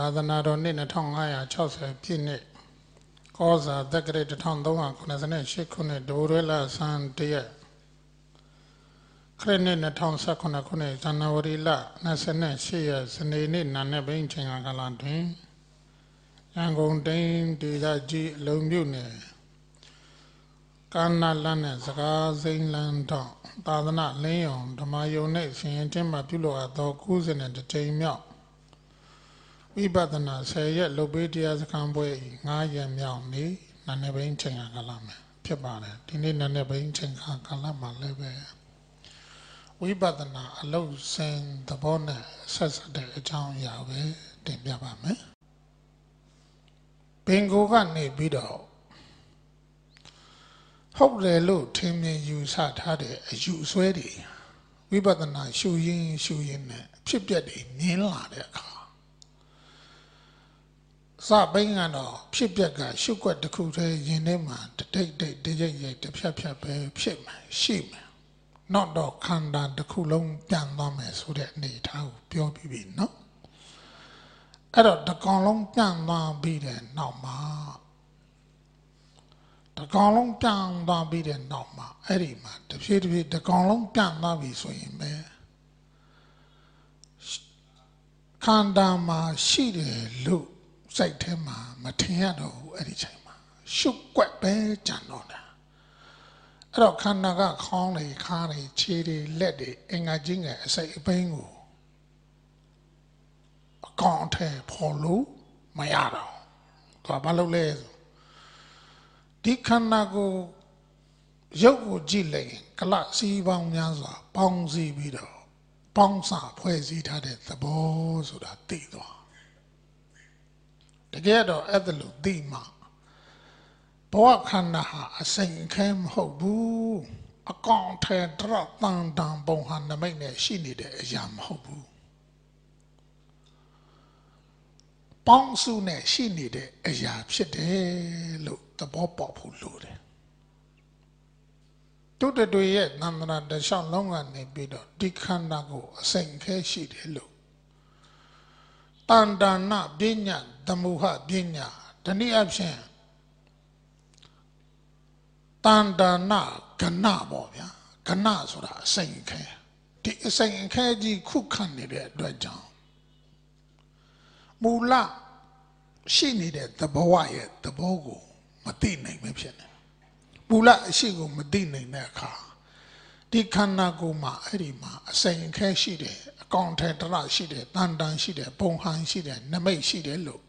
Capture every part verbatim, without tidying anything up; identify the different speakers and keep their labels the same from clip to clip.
Speaker 1: သာသနာတော်နှစ်နှစ်ငါးရာ၆၀ပြည့်နှစ်ကောဇာတက္ကရာတစ်ထောင်သုံးရာခုနှစ်ရှစ်ခုနှစ်ဒိုရဲလဆန်းတရက်ခရစ်နှစ်နှစ်ထောင်၁၈ခုနှစ်ဇန်နဝါရီလ၂၈ရက်စနေနေ့နာနဲ့ဘိန်းချိန်ကာလတွင်ရန်ကုန်တိုင်းဒေသကြီးအလုံးမြို့နယ်ကာနာလန်းနဲ့စကားစိမ်းလန်းတော့သာသနာလင်းယုံဓမ္မယုံနဲ့ရှင်ရင်ချင်းမှာပြုလုပ်အပ်သော၉၀နဲ့တစ်ကြိမ်မြောက်ဝိပဿနာ၁၀ရက်လုပ်ပေးတရားစခန်းပွဲ၅ရက်မြောက်နေ့နာနဲ့ဘိန်းချိန်ကာလမှာဖြစ်ပါတယ်ဒီနေ့နာနဲ့ဘိန်းချိန်ကာလမှာလည်းပဲဝိပဿနာအလုံးစင်သဘောနဲ့ဆက်စပ်တဲ့အကြောင်းအရာပဲတင်ပြပါမယ်ဘင်္ဂိုကနေပြီးတော့ဟုတ်တယ်လို့ထင်မြင်ယူဆထားတဲ့အယူအဆွဲတွေဝိပဿနာရှုရင်းရှုရင်းနဲ့ဖြစ်ပျက်တွေမြင်လာတဲ့အခါစပိန်ကတော့ဖြစ်ပျက်ကရှုွက်တစ်ခုတည်းရင်ထဲမှာတိတ်တိတ်တိတ်ရိပ်တစ်ဖြတ်ဖြတ်ပဲဖြစ်မှရှိမယ်not တော့ခန္ဓာတစ်ခုလုံးပြန်သွားမယ်ဆိုတဲ့အနေအထားကိုပြောပြီးပြီနော်အဲ့တော့တစ်ကောင်လုံးပြန်သွားပြီးတဲ့နောက်မှာတစ်ကောင်လုံးပြန်သွားပြီးတဲ့နောက်မှာအဲ့ဒီမှာတဖြည်းတဖြည်းတစ်ကောင်လုံးပြန်သွားပြီဆိုရင်ပဲခန္ဓာမှာရှိတယ်လို့စိတ်ထဲမှာမထင်ရတော့ဘူးအဲ့ဒီချိန်မှာရှုွက်ပဲကြံတော့တာအဲ့တော့ခန္ဓာကခေါင်းတွေခါးတွေခြေတွေလက်တွေအင်္ဂါကြီးငယ်အစိတ်အပိုင်းကိုအကောင်အထည်ဖော်လို့မရတော့သူကဘာလုပ်လဲဒီခန္ဓာကိုရုပ်ကိုကြည့်လိုက်ကလစီပေါင်းများစွာပေါင်းစည်းပြီးတော့ပေါင်းစာဖွဲ့စည်းထားတဲ့သဘောဆိုတာသိသွားတကယ်တော့အဲ့ဒါလို့သိမှဘဝခန္ဓာဟာအစိမ်အခဲမဟုတ်ဘူးအကောင်ထဲတရတန်တန်ပုံဟာနမိတ်နဲ့ရှိနေတဲ့အရာမဟုတ်ဘူးပေါင်းစုနဲ့ရှိနေတဲ့အရာဖြစ်တယ်လို့သဘောပေါက်ဖို့လိုတယ်တုတ္တတွေရဲ့နန္ဒနာတလျှောက်လုံးကနေပြီးတော့ဒီခန္ဓာကိုအစိမ်အခဲရှိတယ်လို့တန်တနာပညာသမုဟပညာဒီနည်းအဖြစ်တန်တနာကဏပေါ့ဗျာကဏဆိုတာအစိမ်အခဲဒီအစိမ်အခဲကြီးခုခံနေတဲ့အတွက်ကြောင့်မူလရှိနေတဲ့သဘောရဲ့သဘောကိုမသိနိုင်မဖြစ်နေမူလအရှိကိုမသိနိုင်တဲ့အခါဒီခန္ဓာကိုယ်မှာအဲ့ဒီမှာအစိမ်အခဲရှိတယ်အကောင်ထဲတရရှိတယ်တန်တန်ရှိတယ်ပုံဟန်ရှိတယ်နမိတ်ရှိတယ်လို့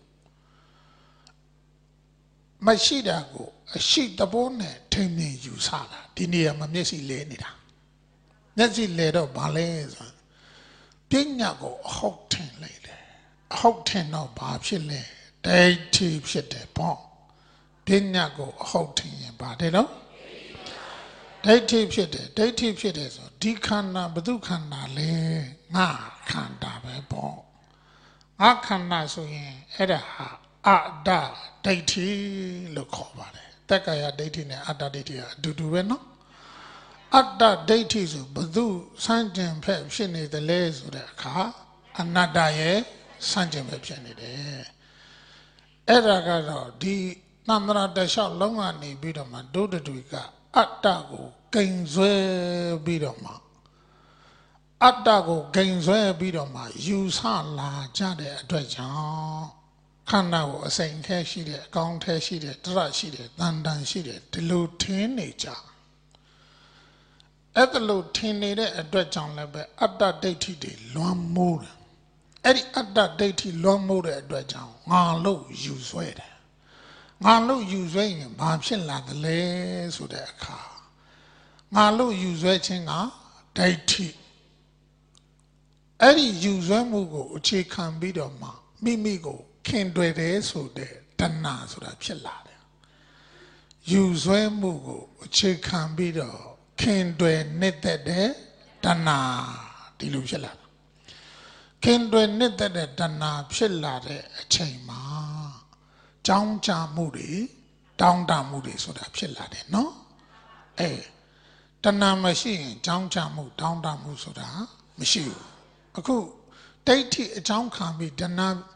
Speaker 1: မရှိတာကိုအရှိသဘောနဲ့ထင်မြင်ယူဆတာဒီနေရာမှာမျက်စိလဲနေတာမျက်စိလဲတော့ဘာလဲဆိုပညာကိုအဟုတ်ထင်လိုက်တယ်အဟုတ်ထင်တော့ဘာဖြစ်လဲဒိဋ္ဌိဖြစ်တယ်ပေါ့ပညာကိုအဟုတ်ထင်ရင်ပါတယ်နော်ဒိဋ္ဌိဖြစ်တယ်ဒိဋ္ဌိဖြစ်တယ်ဆိုဒီခန္ဓာဘု து ခန္ဓာလဲငါခန္ဓာပဲပေါ့ငါခန္ဓာဆိုရင်အဲ့ဒါဟာအတ္တဒိဋ္ဌိလို့ခေါ်ပါတယ်တက္ကရာဒိဋ္ဌိနဲ့အတ္တဒိဋ္ဌိကအတူတူပဲနော်အတ္တဒိဋ္ဌိဆိုဘု து စံကျင်ဖက်ဖြစ်နေတယ်လေဆိုတဲ့အခါအနတ္တရဲ့စံကျင်ဖက်ဖြစ်နေတယ်အဲ့ဒါကတော့ဒီသန္တရာတလျှောက်လုံးကနေပြီးတော့မှဒုဒ္ဓတွေကအတ္တကိုဂိမ်ဆွဲပြီးတော့မှအတ္တကိုဂိမ်ဆွဲပြီးတော့မှယူဆလာကြတဲ့အတွက်ကြောင့်ခန္ဓာကိုအစိမ်ခဲရှိတဲ့အကောင်ထဲရှိတဲ့တရရှိတဲ့တန်တန်ရှိတဲ့ဒီလိုထင်းနေကြအဲ့ဒါလိုထင်းနေတဲ့အတွက်ကြောင့်လည်းပဲအတ္တဒိဋ္ဌိတွေလွန်မိုးတယ်အဲ့ဒီအတ္တဒိဋ္ဌိလွန်မိုးတဲ့အတွက်ကြောင့်ငါလို့ယူဆွဲတယ်ငါလို့ယူဆွဲရင်ဘာဖြစ်လာသလဲဆိုတဲ့အခါငါလို့ယူဆွဲခြင်းကဒိဋ္ဌိအဲ့ဒီယူဆွဲမှုကိုအခြေခံပြီးတော့မှမိမိကိုခင်တွေ့တယ်ဆိုတဲ့တဏှာဆိုတာဖြစ်လာတယ်ယူဆွဲမှုကိုအခြေခံပြီးတော့ခင်တွေ့နေတဲ့တဲ့တဏှာဒီလိုဖြစ်လာတယ်ခင်တွေ့နေတဲ့တဲ့တဏှာဖြစ်လာတဲ့အချိန်မှာကြောင်းကြမှုတွေတောင်းတမှုတွေဆိုတာဖြစ်လာတယ်နော်အဲတဏှာမရှိရင်ကြောင်းကြမှုတောင်းတမှုဆိုတာမရှိဘူးအခုဒိဋ္ဌိအကြောင်းခံပြီးတဏှာဒ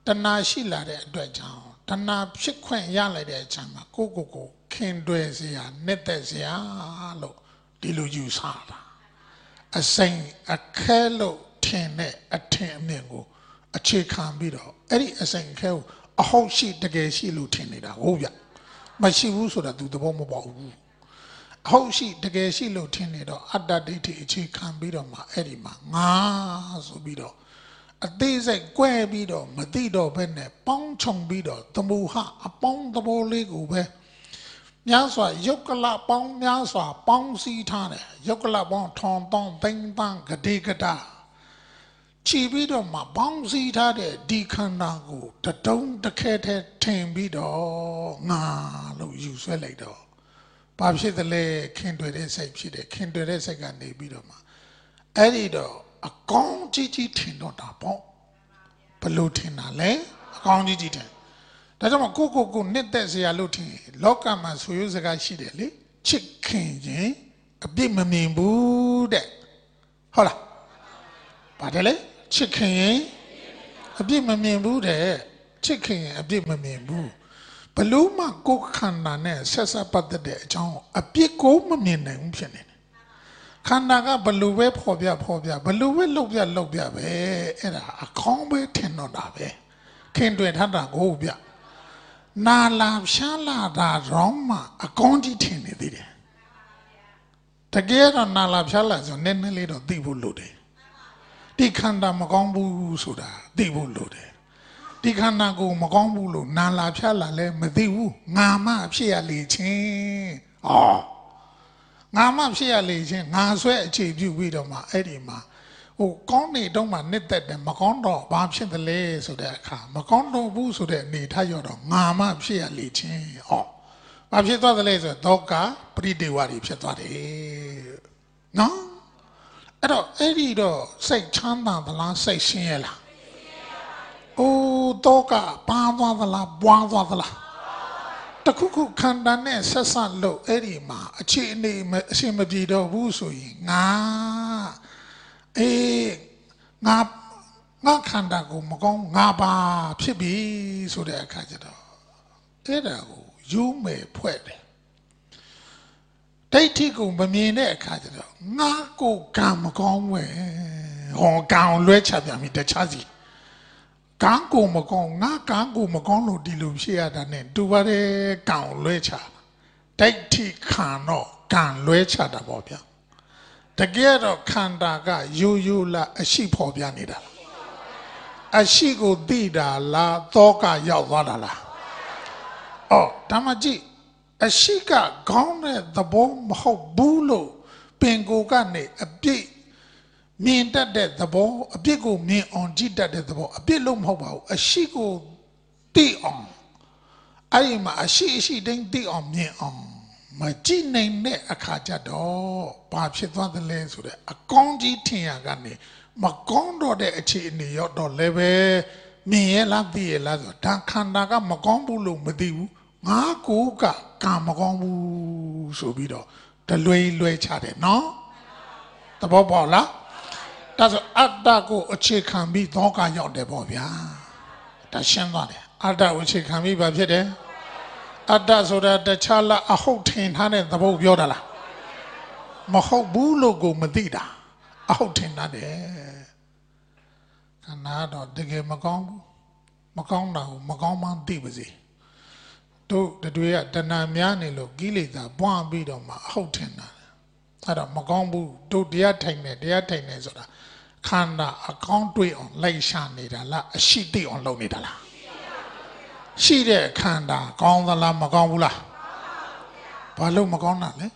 Speaker 1: တဏှာရှိလာတဲ့အတွက်ကြောင့်တဏှာဖြစ်ခွင့်ရလိုက်တဲ့အချိန်မှာကိုကိုကိုခင်တွယ်စရာနှစ်သက်စရာလို့ဒီလိုယူဆတာအစိမ်အခဲလို့ထင်တဲ့အထင်အမြင်ကိုအခြေခံပြီးတော့အဲ့ဒီအစိမ်အခဲကိုအဟုတ်ရှိတကယ်ရှိလို့ထင်နေတာဟုတ်ဗျမရှိဘူးဆိုတာသူသဘောမပေါက်ဘူးအဟုတ်ရှိတကယ်ရှိလို့ထင်နေတော့အတ္တဒိဋ္ဌိအခြေခံပြီးတော့မှအဲ့ဒီမှာငါဆိုပြီးတော့အသေးစိတ်ကွဲပြီးတော့မသိတော့ဘဲနဲ့ပေါင်းချုံပြီးတော့သမုဟအပေါင်းသဘောလေးကိုပဲများစွာယုတ်ကလပေါင်းများစွာပေါင်းစည်းထားတယ်ယုတ်ကလပေါင်းထောင်ပေါင်းသိန်းပန်းဂတိကတာချီပြီးတော့မှပေါင်းစည်းထားတဲ့ဒီခန္ဓာကိုတတုံးတစ်ခဲထဲထင်ပြီးတော့ငါလို့ယူဆွဲလိုက်တော့ဘာဖြစ်သလဲခင်တွေ့တဲ့စိတ်ဖြစ်တယ်ခင်တွေ့တဲ့စိတ်ကနေပြီးတော့မှအဲ့ဒီတော့အကောင်းကြီးကြီးထင်တော့တာပေါ့ဘလို့ထင်တာလဲအကောင်းကြီးကြီးထင်ဒါကြောင့်မို့ကိုကိုကိုနှစ်သက်စရာလို့ထင်လောကမှာဆိုရိုးစကားရှိတယ်လေချစ်ခင်ခြင်းအပြစ်မမြင်ဘူးတဲ့ဟုတ်လားပါတယ်လေချစ်ခင်ရင်အပြစ်မမြင်ဘူးတဲ့ချစ်ခင်ရင်အပြစ်မမြင်ဘူးဘလို့မှကိုခန္ဓာနဲ့ဆက်ဆက်ပတ်သက်တဲ့အကြောင်းအပြစ်ကိုမမြင်နိုင်ဘူးဖြစ်နေတယ်ခန္ဓာကဘလို့ပဲဖော်ပြဖော်ပြဘလို့ပဲလှုပ်ပြလှုပ်ပြပဲအဲ့ဒါအကောင်းပဲထင်တော့တာပဲခင်တွင်ထတာကိုဗျနာလာဖြားလာတာတော့မှအကောင်းကြီးထင်နေသေးတယ်တကယ်တော့နာလာဖြားလာဆိုနည်းနည်းလေးတော့သိဖို့လိုတယ်ဒီခန္ဓာမကောင်းဘူးဆိုတာသိဖို့လိုတယ်ဒီခန္ဓာကိုမကောင်းဘူးလို့နာလာဖြားလာလဲမသိဘူးငါမှဖြစ်ရလေချင်းဩငါမှဖြစ်ရလေချင်းငါဆွဲအခြေပြုပြီးတော့မှအဲ့ဒီမှာဟိုကောင်းနေတော့မှနှစ်သက်တယ်မကောင်းတော့ဘာဖြစ်သလဲဆိုတဲ့အခါမကောင်းတော့ဘူးဆိုတဲ့အနေထားရောတော့ငါမှဖြစ်ရလေချင်းဩဘာဖြစ်သွားသလဲဆိုတော့ဒုက္ခပရိဒေဝတွေဖြစ်သွားတယ်နော်အဲ့တော့အဲ့ဒီတော့စိတ်ချမ်းသာသလားစိတ်ဆင်းရဲလားအိုးဒုက္ခပါသွားသလားပွားသွားသလားတခုခုခန္ဓာနဲ့ဆက်ဆက်လို့အဲ့ဒီမှာအခြေအနေအရှင်မပြေတော့ဘူးဆိုရင်ငါအေးငါငါခန္ဓာကိုမကောင်းငါပါဖြစ်ပြီဆိုတဲ့အခါကျတော့အဲ့ဒါကိုယူမယ်ဖွဲ့တယ်ဒိဋ္ဌိကိုမမြင်တဲ့အခါကျတော့ငါကိုကံမကောင်းဝဲဟောကံလွဲချပြန်ပြီတခြားစီကံကိုမကောင်းငါကံကိုမကောင်းလို့ဒီလိုဖြစ်ရတာ ਨੇ တူပါတယ်ကံလွဲချဒိဋ္ဌိခံတော့ကံလွဲချတာပေါ့ဗျာတကယ်တော့ခန္ဓာကယူယူလာအရှိဖော်ပြနေတာအရှိကိုသိတာလားသောကရောက်သွားတာလားအော်ဒါမှကြည့်အရှိကခေါင်းတဲ့သဘောမဟုတ်ဘူးလို့ပင်ကိုကနေအပြစ်မြင်တတ်တဲ့သဘောအပြစ်ကိုမြင်အောင်ကြည့်တတ်တဲ့သဘောအပြစ်လို့မဟုတ်ပါဘူးအရှိကိုသိအောင်အဲ့ဒီမှာအရှိအရှိတိုင်းသိအောင်မြင်အောင်မကြည့်နိုင်တဲ့အခါကျတော့ဘာဖြစ်သွားသလဲဆိုတဲ့အကောင်းကြီးထင်ရကနေမကောင်းတော့တဲ့အခြေအနေရောက်တော့လည်းပဲမြင်ရလားသိရလားဆိုဒါခန္ဓာကမကောင်းဘူးလို့မသိဘူးငါကိုကကံမကောင်းဘူးဆိုပြီးတော့တလွဲလွဲချတယ်နော်သဘောပေါက်လားဒါဆိုအတ္တကိုအခြေခံပြီးသောကရောက်တယ်ပေါ့ဗျာဒါရှင်းသွားတယ်အတ္တကိုအခြေခံပြီးဘာဖြစ်တယ်အတ္တဆိုတာတခြားလားအဟုတ်ထင်ထားတဲ့သဘောပြောတာလားမဟုတ်ဘူးလို့ကိုမသိတာအဟုတ်ထင်တတ်တယ်ခန္ဓာတော့တကယ်မကောင်းဘူးမကောင်းတာကိုမကောင်းမှသိပါစေတို့တွေကတဏှာများနေလို့ကိလေသာပွားပြီးတော့မှအဟုတ်ထင်တာအဲ့တော့မကောင်းဘူးတို့တရားထိုင်နေတရားထိုင်နေဆိုတာခန္ဓာအကောင်းတွေ့အောင်လိုက်ရှာနေတာလားအရှိသိအောင်လုပ်နေတာလားရှိတဲ့ခန္ဓာကောင်းသလားမကောင်းဘူးလားဘာလို့မကောင်းတာလဲ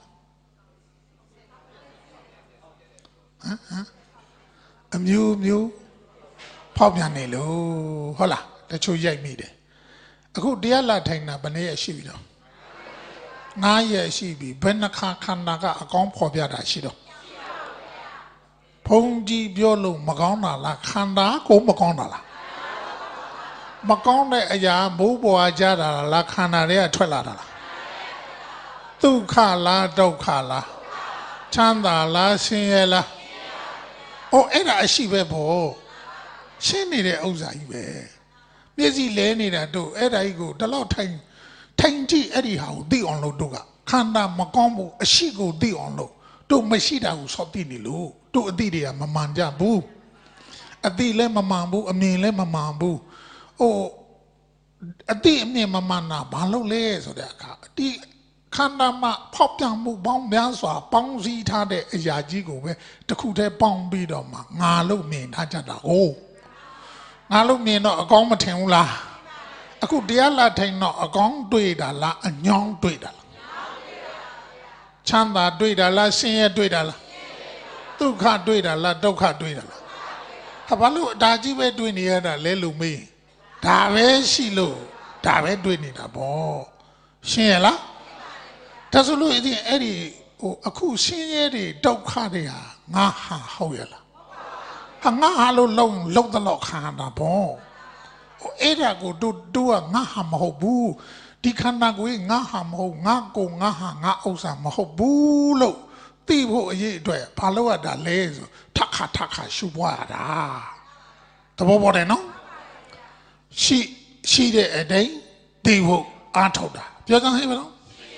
Speaker 1: ဟမ်ဟမ်အမျိုးမျိုးဖောက်ပြန်နေလို့ဟုတ်လားတချို့ရိုက်မိတယ်အခုတရားလာထိုင်တာဘယ်နည်းရရှိပြီတော့ငါးရက်ရှိပြီဘယ်နှခါခန္ဓာကအကောင်းဖော်ပြတာရှိတော့ဘုံကြီးပြောလို့မကောင်းတာလားခန္ဓာကိုမကောင်းတာလားမကောင်းတဲ့အရာမိုးပေါ်ကြတာလားခန္ဓာတွေကထွက်လာတာလားဒုက္ခလားဒုက္ခလားချမ်းသာလားဆင်းရဲလားအိုးအဲ့ဒါအရှိပဲပေါ့ရှင်းနေတဲ့ဥစ္စာကြီးပဲမျက်စိလဲနေတာတို့အဲ့ဒါကြီးကိုတလောက်ထိုင်ထိုင်ကြည့်အဲ့ဒီဟာကိုသိအောင်လို့တို့ကခန္ဓာမကောင်းဘူးအရှိကိုသိအောင်လို့တို့မရှိတာကိုစောင့်သိနေလို့တို့အတိတွေကမမှန်ကြဘူးအတိလည်းမမှန်ဘူးအမြင်လည်းမမှန်ဘူးဟိုအတိအမြင်မမှန်တာဘာလို့လဲဆိုတဲ့အခါဒီခန္ဓာမှာဖောက်ပြန်မှုပေါင်းများစွာပေါင်းစည်းထားတဲ့အရာကြီးကိုပဲတစ်ခုတည်းပေါင်းပြီးတော့မှငါလို့မြင်ထားကြတာကိုငါလို့မြင်တော့အကောင်းမထင်ဘူးလားအခုတရားလာထိုင်တော့အကောင်းတွေ့တာလားအညောင်းတွေ့တာလားချမ်းသာတွေ့တာလားဆင်းရဲတွေ့တာလားဒုက္ခတွေ့တာလားဒုက္ခတွေ့တာလားဟာဘာလို့ဒါကြီးပဲတွေ့နေရတာလဲလို့မေးဒါပဲရှိလို့ဒါပဲတွေ့နေတာပေါ့ရှင်းရလားဒါဆိုလို့အဲ့ဒီအဲ့ဒီဟိုအခုဆင်းရဲတွေဒုက္ခတွေဟာငါဟာဟုတ်ရလားဟာငါဟာလို့လုံလုံတော့ခါတာပေါ့ဟိုအဲ့ဒါကိုတို့တို့ကငါဟာမဟုတ်ဘူးဒီခန္ဓာကိုယ်ငါဟာမဟုတ်ငါကိုငါဟာငါဥစ္စာမဟုတ်ဘူးလို့သိဖို့အရေးအတွက်ဘာလို့ရတာလဲဆိုထခါထခါရှုပွားရတာတဘောပေါ်တယ်နော်ရှိရှိတဲ့အတိုင်းသိဖို့အားထုတ်တာပြောကြဟဲ့မလား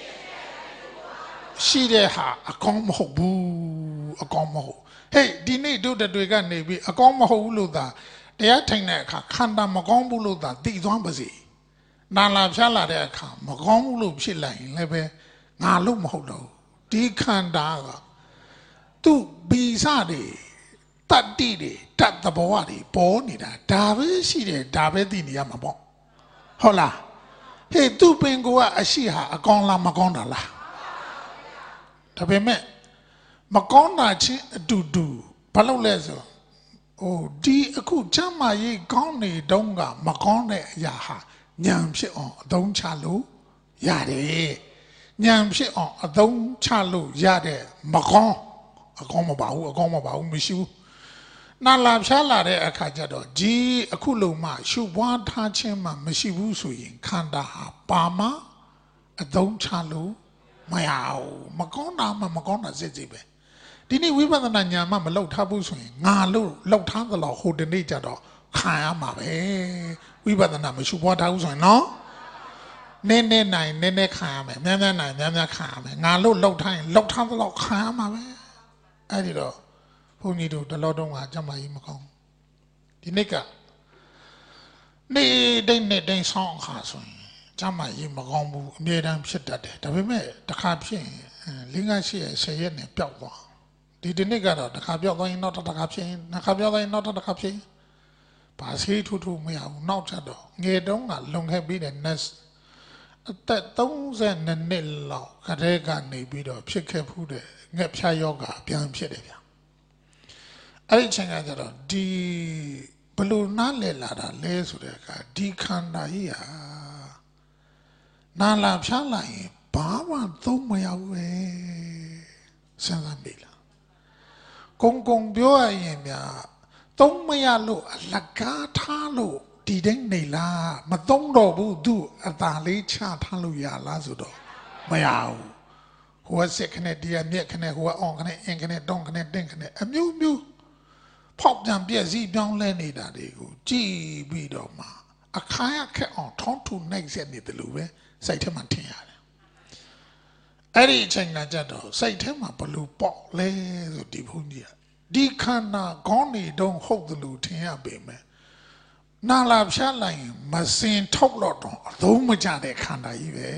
Speaker 1: ရှိတဲ့ဟာအကောင်းမဟုတ်ဘူးအကောင်းမဟုတ်ဟေးဒီနေ့တို့တွေကနေပြီးအကောင်းမဟုတ်ဘူးလို့သာတရားထိုင်တဲ့အခါခန္ဓာမကောင်းဘူးလို့သာသိသွားပါစေနာလာဖြားလာတဲ့အခါမကောင်းဘူးလို့ဖြစ်လိုက်ရင်လည်းပဲငါလို့မဟုတ်တော့ဒီခန္ဓာကသူ့ဘီစတွေတတ္တိတွေတတ်သဘောတွေပေါ်နေတာဒါပဲရှိတယ်ဒါပဲသိနေရမှာပေါ့ဟုတ်လားဟေးသူ့ပင်ကိုကအရှိဟာအကောင်းလားမကောင်းတာလားဒါပေမဲ့မကောင်းတာချင်းအတူတူဘာလို့လဲဆိုဟိုဒီအခုချမ်းမာရေးကောင်းနေတုန်းကမကောင်းတဲ့အရာဟာဉာဏ်ဖြစ်အောင်အသုံးချလို့ရတယ်ဉာဏ်ဖြစ်အောင်အသုံးချလို့ရတဲ့မကောင်းအကောင်းမပါဘူးအကောင်းမပါဘူးမရှိဘူးနာလာဖြားလာတဲ့အခါကျတော့ဒီအခုလုံးမှရှုပွားထားခြင်းမှမရှိဘူးဆိုရင်ခန္ဓာဟာပါမအသုံးချလို့မရဘူးမကောင်းတာမှမကောင်းတာစစ်စစ်ပဲဒီနေ့ဝိပဿနာဉာဏ်မှမလောက်ထားဘူးဆိုရင်ငါလို့လောက်ထားသလောက်ဟိုဒီနေ့ကျတော့ခံရမှာပဲဝိပဿနာမရှုပွားထားဘူးဆိုရင်နော်နည်းနည်းနိုင်နည်းနည်းခံရမယ်များများနိုင်များများခံရမယ်ငါလို့လောက်ထားရင်လောက်ထားသလောက်ခံရမှာပဲအဲ့ဒီတော့ဘုန်းကြီးတို့တလောတုံးကကြမ်းမာကြီးမကောင်းဒီနေ့ကနေ့တိုင်းနေ့တိုင်းဆောင်းအခါဆိုရင်ကြမ်းမာကြီးမကောင်းဘူးအမြဲတမ်းဖြစ်တတ်တယ်ဒါပေမဲ့တစ်ခါဖြစ်ရင်လေးငါးရှိရဆယ်ရက်နဲ့ပျောက်သွားဒီဒီနေ့ကတော့တစ်ခါပျောက်သွားရင်နောက်တစ်ခါဖြစ်ရင်တစ်ခါပျောက်သွားရင်နောက်တစ်ခါဖြစ်ရင်ဘာစေးထူးထူးမရဘူးနောက်ချက်တော့ငယ်တုန်းကလုံခဲ့ပြီးတဲ့ next အသက်သုံးဆယ်နှစ်လောက်ခရဲကနေပြီးတော့ဖြစ်ခဲ့ဖူးတဲ့ငှက်ဖျားယောဂပြန်ဖြစ်တယ်ဗျာအဲ့ဒီချိန်ကကျတော့ဒီဘလို့နားလည်လာတာလဲဆိုတဲ့အခါဒီခန္ဓာကြီးဟာနာလာဖြားလာရင်ဘာမှသုံးမရဘူးပဲစဉ်းစားမိလားကုံကုံပြောရရင်များသုံးမရလို့အလကားထားလို့ဒီတိုင်းနေလားမသုံးတော့ဘူးသူအသာလေးချထားလို့ရလားဆိုတော့မရဘူးဟိုကစစ်ခနဲ့တရားမြက်ခနဲ့ဟိုကအောင်ခနဲ့အင်ခနဲ့တောင်းခနဲ့တင်းခနဲ့အမျိုးမျိုးဖောက်ပြန်ပြည့်စည်ပြောင်းလဲနေတာတွေကိုကြည်ပြီးတော့မှအခါရခက်အောင်ထောင်းထူနိုင်ဆက်နေတယ်လို့ပဲစိတ်ထဲမှာထင်ရတယ်အဲ့ဒီအချိန်ကကြတော့စိတ်ထဲမှာဘလို့ပေါ့လဲဆိုဒီဘုန်းကြီးကဒီခန္ဓာခေါင်းနေတုံးဟုတ်တယ်လို့ထင်ရပေမဲ့နာလာဖြတ်လိုက်ရင်မစင်ထုတ်တော့တော့အသုံးမကျတဲ့ခန္ဓာကြီးပဲ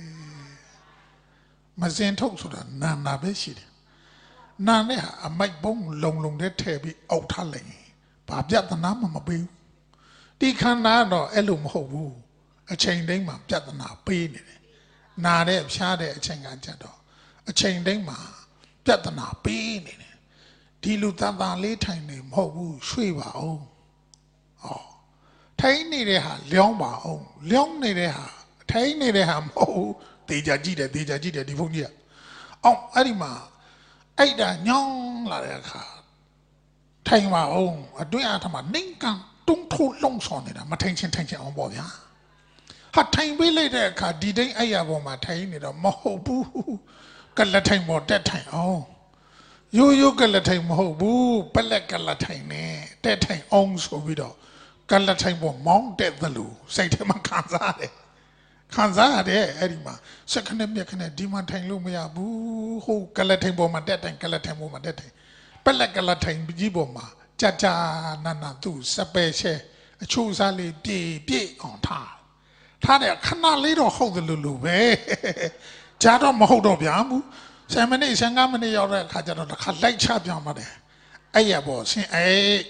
Speaker 1: မစင်ထုတ်ဆိုတာနာနာပဲရှိတယ်နာနဲ့ဟာအမိုက်ပုံးလုံလုံတဲ့ထည့်ပြီးအောက်ထားလိုက်ရင်ဘာပြဿနာမှမပေးဘူးဒီခန္ဓာတော့အဲ့လိုမဟုတ်ဘူးအချိန်တိုင်းမှာပြဿနာပေးနေတယ်နာတဲ့ဖြားတဲ့အချိန်ကကြတော့အချိန်တိုင်းမှာပြဿနာပေးနေတယ်ဒီလူတန်တန်လေးထိုင်နေမဟုတ်ဘူးရွှေ့ပါအောင်ဟောထိုင်နေတဲ့ဟာလျောင်းပါအောင်လျောင်းနေတဲ့ဟာထိုင်နေတဲ့ဟာမဟုတ်ဘူးတေချာကြည့်တယ်တေချာကြည့်တယ်ဒီဘုန်းကြီးကအော်အဲ့ဒီမှာအဲ့ဒါညောင်းလာတဲ့အခါထိုင်ပါအောင်အတွင်းအထမှာနှိမ်ကန်တုံးထိုးလုံးဆော်နေတာမထိုင်ချင်းထိုင်ချင်းအောင်ပေါ့ဗျာဟာထိုင်ပေးလိုက်တဲ့အခါဒီတိုင်းအဲ့ရပေါ်မှာထိုင်နေတော့မဟုတ်ဘူးကလက်ထိုင်ပေါ်တက်ထိုင်အောင်ရိုးရိုးကလက်ထိုင်မဟုတ်ဘူးပလက်ကလက်ထိုင်နေတက်ထိုင်အောင်ဆိုပြီးတော့ကလထိုင်ပေါ်မောင်းတဲ့သလိုစိတ်ထဲမှာခံစားရတယ်ခံစားရတယ်အဲ့ဒီမှာစက္ကနဲ့မြက်ခနဲ့ဒီမှာထိုင်လို့မရဘူးဟိုကလထိုင်ပေါ်မှာတက်တိုင်ကလထိုင်ပေါ်မှာတက်တိုင်ပလက်ကလထိုင်ကြီးပေါ်မှာကြာကြာနာနာသူ့စပယ်ရှဲအချိုးစားလေးပြေပြေအောင်ထားထားတယ်ခဏလေးတော့ဟုတ်တယ်လို့လို့ပဲကြာတော့မဟုတ်တော့ဗျာဘူးဆယ်မိနစ်ဆယ်ငါးမိနစ်ရောက်တဲ့အခါကျတော့တစ်ခါလိုက်ချပြန်ပါတယ်အဲ့ရပေါ့ရှင်အေး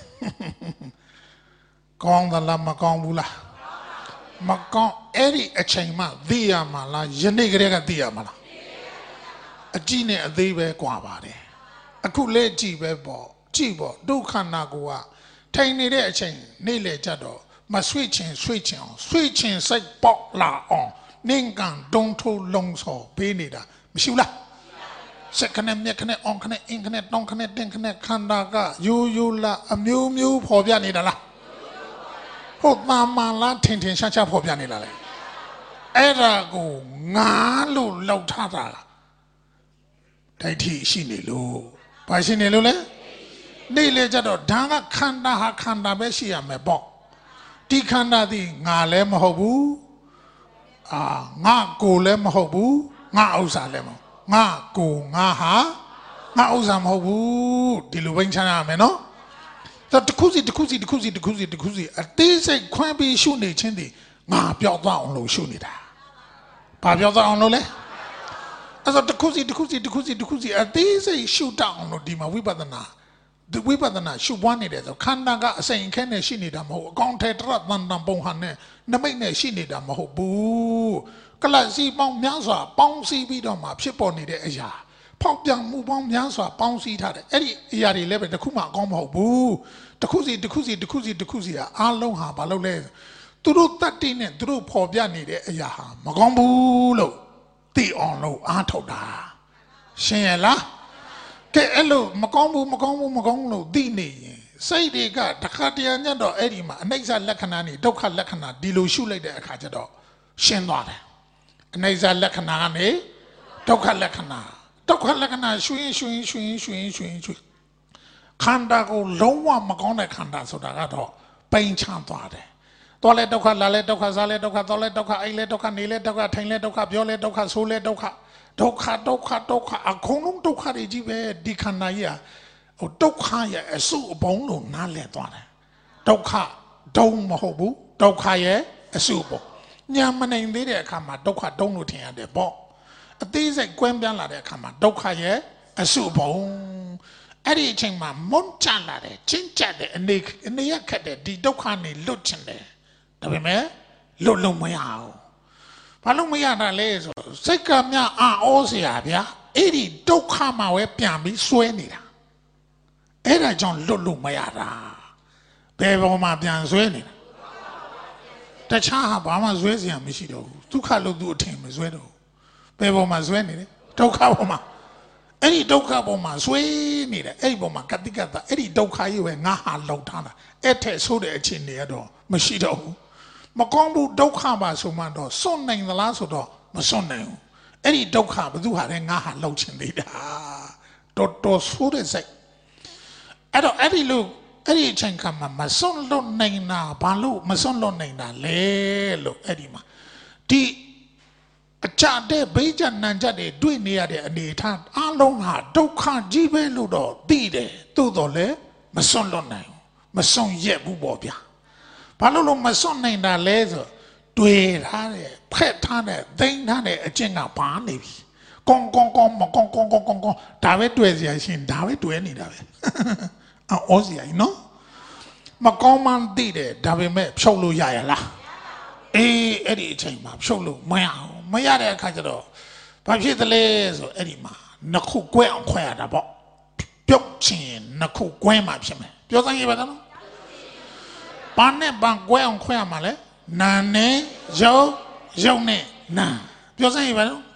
Speaker 1: ကောင်းသလားမကောင်းဘူးလားမကောင်းအဲ့ဒီအချိန်မှသိရမှာလားယနေ့ကတည်းကသိရမှာလားအကြည့်နဲ့အသေးပဲကွာပါတယ်အခုလေကြည့်ပဲပေါ့ကြည့်ပေါ့ဒုက္ခနာကိုကထိုင်နေတဲ့အချိန်နေ့လေကြတော့မဆွေ့ချင်ဆွေ့ချင်အောင်ဆွေ့ချင်စိတ်ပေါက်လာအောင်နင်းကန်တုံးထိုးလုံးစော်ပေးနေတာမရှိဘူးလားစက္ကနဲ့မြက်ခနဲ့အောင်ခနဲ့အင်းခနဲ့တောင်းခနဲ့တင်းခနဲ့ခန္ဓာကရိုးရိုးလာအမျိုးမျိုးပေါ်ပြနေတာလားဟုတ်ပါမလားထင်ထင်ရှားရှားပေါ်ပြနေလားလေအဲ့ဒါကိုငါလို့လောက်ထားတာတိုက်ထီရှိနေလို့ဘာရှိနေလို့လဲနေလေကြတော့ဒါကခန္ဓာဟာခန္ဓာပဲရှိရမယ်ပေါ့ဒီခန္ဓာသည်ငါလည်းမဟုတ်ဘူးအာငါကိုလည်းမဟုတ်ဘူးငါဥစ္စာလည်းမဟုတ်ငါကိုငါဟာငါဥစ္စာမဟုတ်ဘူးဒီလိုပဲချမ်းရမယ်နော်တော့တခုစီတခုစီတခုစီတခုစီတခုစီအသေးစိတ်ခွဲပြီးရှုနေခြင်းဒီငါပြောက်သွားအောင်လို့ရှုနေတာဘာပြောက်သွားအောင်လို့လဲအဲ့တော့တခုစီတခုစီတခုစီတခုစီအသေးစိတ်ရှုတတ်အောင်လို့ဒီမှာဝိပဿနာဒီဝိပဿနာရှုပွားနေတယ်ဆိုခန္ဓာကအစိမ်ခဲနဲ့ရှိနေတာမဟုတ်အကောင်ထဲတရတန်တန်ပုံဟန်နဲ့နမိတ်နဲ့ရှိနေတာမဟုတ်ဘူးကလစီပေါင်းများစွာပေါင်းစည်းပြီးတော့မှဖြစ်ပေါ်နေတဲ့အရာဖောက်ပြန်မှုပေါင်းများစွာပေါင်းစည်းထားတယ်အဲ့ဒီအရာတွေလည်းပဲတခုမှအကောင်းမဟုတ်ဘူးတခုစီတခုစီတခုစီတခုစီကအားလုံးဟာဘာလို့လဲသူတို့တတ်တည်နဲ့သူတို့ပေါ်ပြနေတဲ့အရာဟာမကောင်းဘူးလို့သိအောင်လို့အားထုတ်တာရှင်းရလားကဲအဲ့လိုမကောင်းဘူးမကောင်းဘူးမကောင်းလို့သိနေရင်စိတ်တွေကတခါတည်းညတော့အဲ့ဒီမှာအနိစ္စလက္ခဏာနဲ့ဒုက္ခလက္ခဏာဒီလိုရှုလိုက်တဲ့အခါကျတော့ရှင်းသွားတယ်အနိစ္စလက္ခဏာကနေဒုက္ခလက္ခဏာဒုက္ခလက္ခဏာရှုရင်ရှုရင်ရှုရင်ရှုရင်ရှုရင်ရှုခန္ဓာကိုလုံးဝမကောင်းတဲ့ခန္ဓာဆိုတာကတော့ပိန်ချသွားတယ်တော်လဲဒုက္ခလာလဲဒုက္ခစားလဲဒုက္ခတော်လဲဒုက္ခအိုက်လဲဒုက္ခနေလဲဒုက္ခထိုင်လဲဒုက္ခပြောလဲဒုက္ခဆိုးလဲဒုက္ခဒုက္ခဒုက္ခဒုက္ခအကုန်လုံးဒုက္ခတွေကြီးပဲဒီခန္ဓာကြီးဟိုဒုက္ခရဲ့အစုအပုံလို့နားလည်သွားတယ်ဒုက္ခဒုံမဟုတ်ဘူးဒုက္ခရဲ့အစုပုံညာမနိုင်သေးတဲ့အခါမှာဒုက္ခဒုံလို့ထင်ရတယ်ပေါ့အသေးစိတ်ကွဲပြားလာတဲ့အခါမှာဒုက္ခရဲ့အစုပုံအဲ့ဒီအချိန်မှာမွန်းချလာတယ်ချင်းကြတဲ့အနေအနေရခက်တဲ့ဒီဒုက္ခနေလွတ်ချင်တယ်ဒါပေမဲ့လွတ်လို့မရဘူးဘာလို့မရတာလဲဆိုစိတ်ကမြအာဩเสียဗျာအဲ့ဒီဒုက္ခမှာပဲပြန်ပြီးစွဲနေတာအဲ့ဒါကြောင့်လွတ်လို့မရတာဘယ်ပေါ်မှာပြန်စွဲနေတာတခြားဟာဘာမှစွဲစရာမရှိတော့ဘူးဒုက္ခလို့သူအထင်မစွဲတော့ဘူးဘယ်ပေါ်မှာစွဲနေလဲဒုက္ခပေါ်မှာအဲ့ဒီဒုက္ခပေါ်မှာစွဲနေတယ်အဲ့ဒီပေါ်မှာကတိကတအဲ့ဒီဒုက္ခကြီးပဲငါဟာလောက်ထားတာအဲ့ထက်ဆိုးတဲ့အခြေအနေကတော့မရှိတော့ဘူးမကောင်းဘူးဒုက္ခပါဆိုမှတော့စွန့်နိုင်သလားဆိုတော့မစွန့်နိုင်ဘူးအဲ့ဒီဒုက္ခဘယ်သူဟာလဲငါဟာလောက်ချင်သေးတာတော်တော်ဆိုးတဲ့စိတ်အဲ့တော့အဲ့ဒီလိုအဲ့ဒီအချိန်ခါမှာမစွန့်လွတ်နိုင်တာဘာလို့မစွန့်လွတ်နိုင်တာလဲလို့အဲ့ဒီမှာဒီအကြတဲ့ဘေးကြနံကြတဲ့တွေ့နေရတဲ့အနေထားအလုံးဟာဒုက္ခကြီးပဲလို့တော့သိတယ်သို့တော်လည်းမစွန့်လွတ်နိုင်ဘူးမစွန့်ရက်ဘူးပေါ့ဗျာဘာလို့လို့မစွန့်နိုင်တာလဲဆိုတွေ့ထားတယ်ဖက်ထားတယ်သိမ်းထားတဲ့အကျင့်ကပါနေပြီကောင်းကောင်းကောင်းမကောင်းကောင်းကောင်းကောင်းဒါပဲတွေ့စရာရှင်ဒါပဲတွေ့နေတာပဲအော်စရာနော်မကောင်းမှန်းသိတယ်ဒါပေမဲ့ဖြုတ်လို့ရရလားအေးအဲ့ဒီအချိန်မှာဖြုတ်လို့မရဘူးမရတဲ့အခါကျတော့ဘာဖြစ်သလဲဆိုအဲ့ဒီမှာနှစ်ခုကွဲအောင်ခွဲရတာပေါ့ပြုတ်ချင်နှစ်ခုကွဲမှဖြစ်မယ်ပြောစမ်းရပါတော့ဘာနဲ့ဘာကွဲအောင်ခွဲရမှာလဲနာနဲ့ရုပ်ရုပ်နဲ့နာပြောစမ်းရပါတော့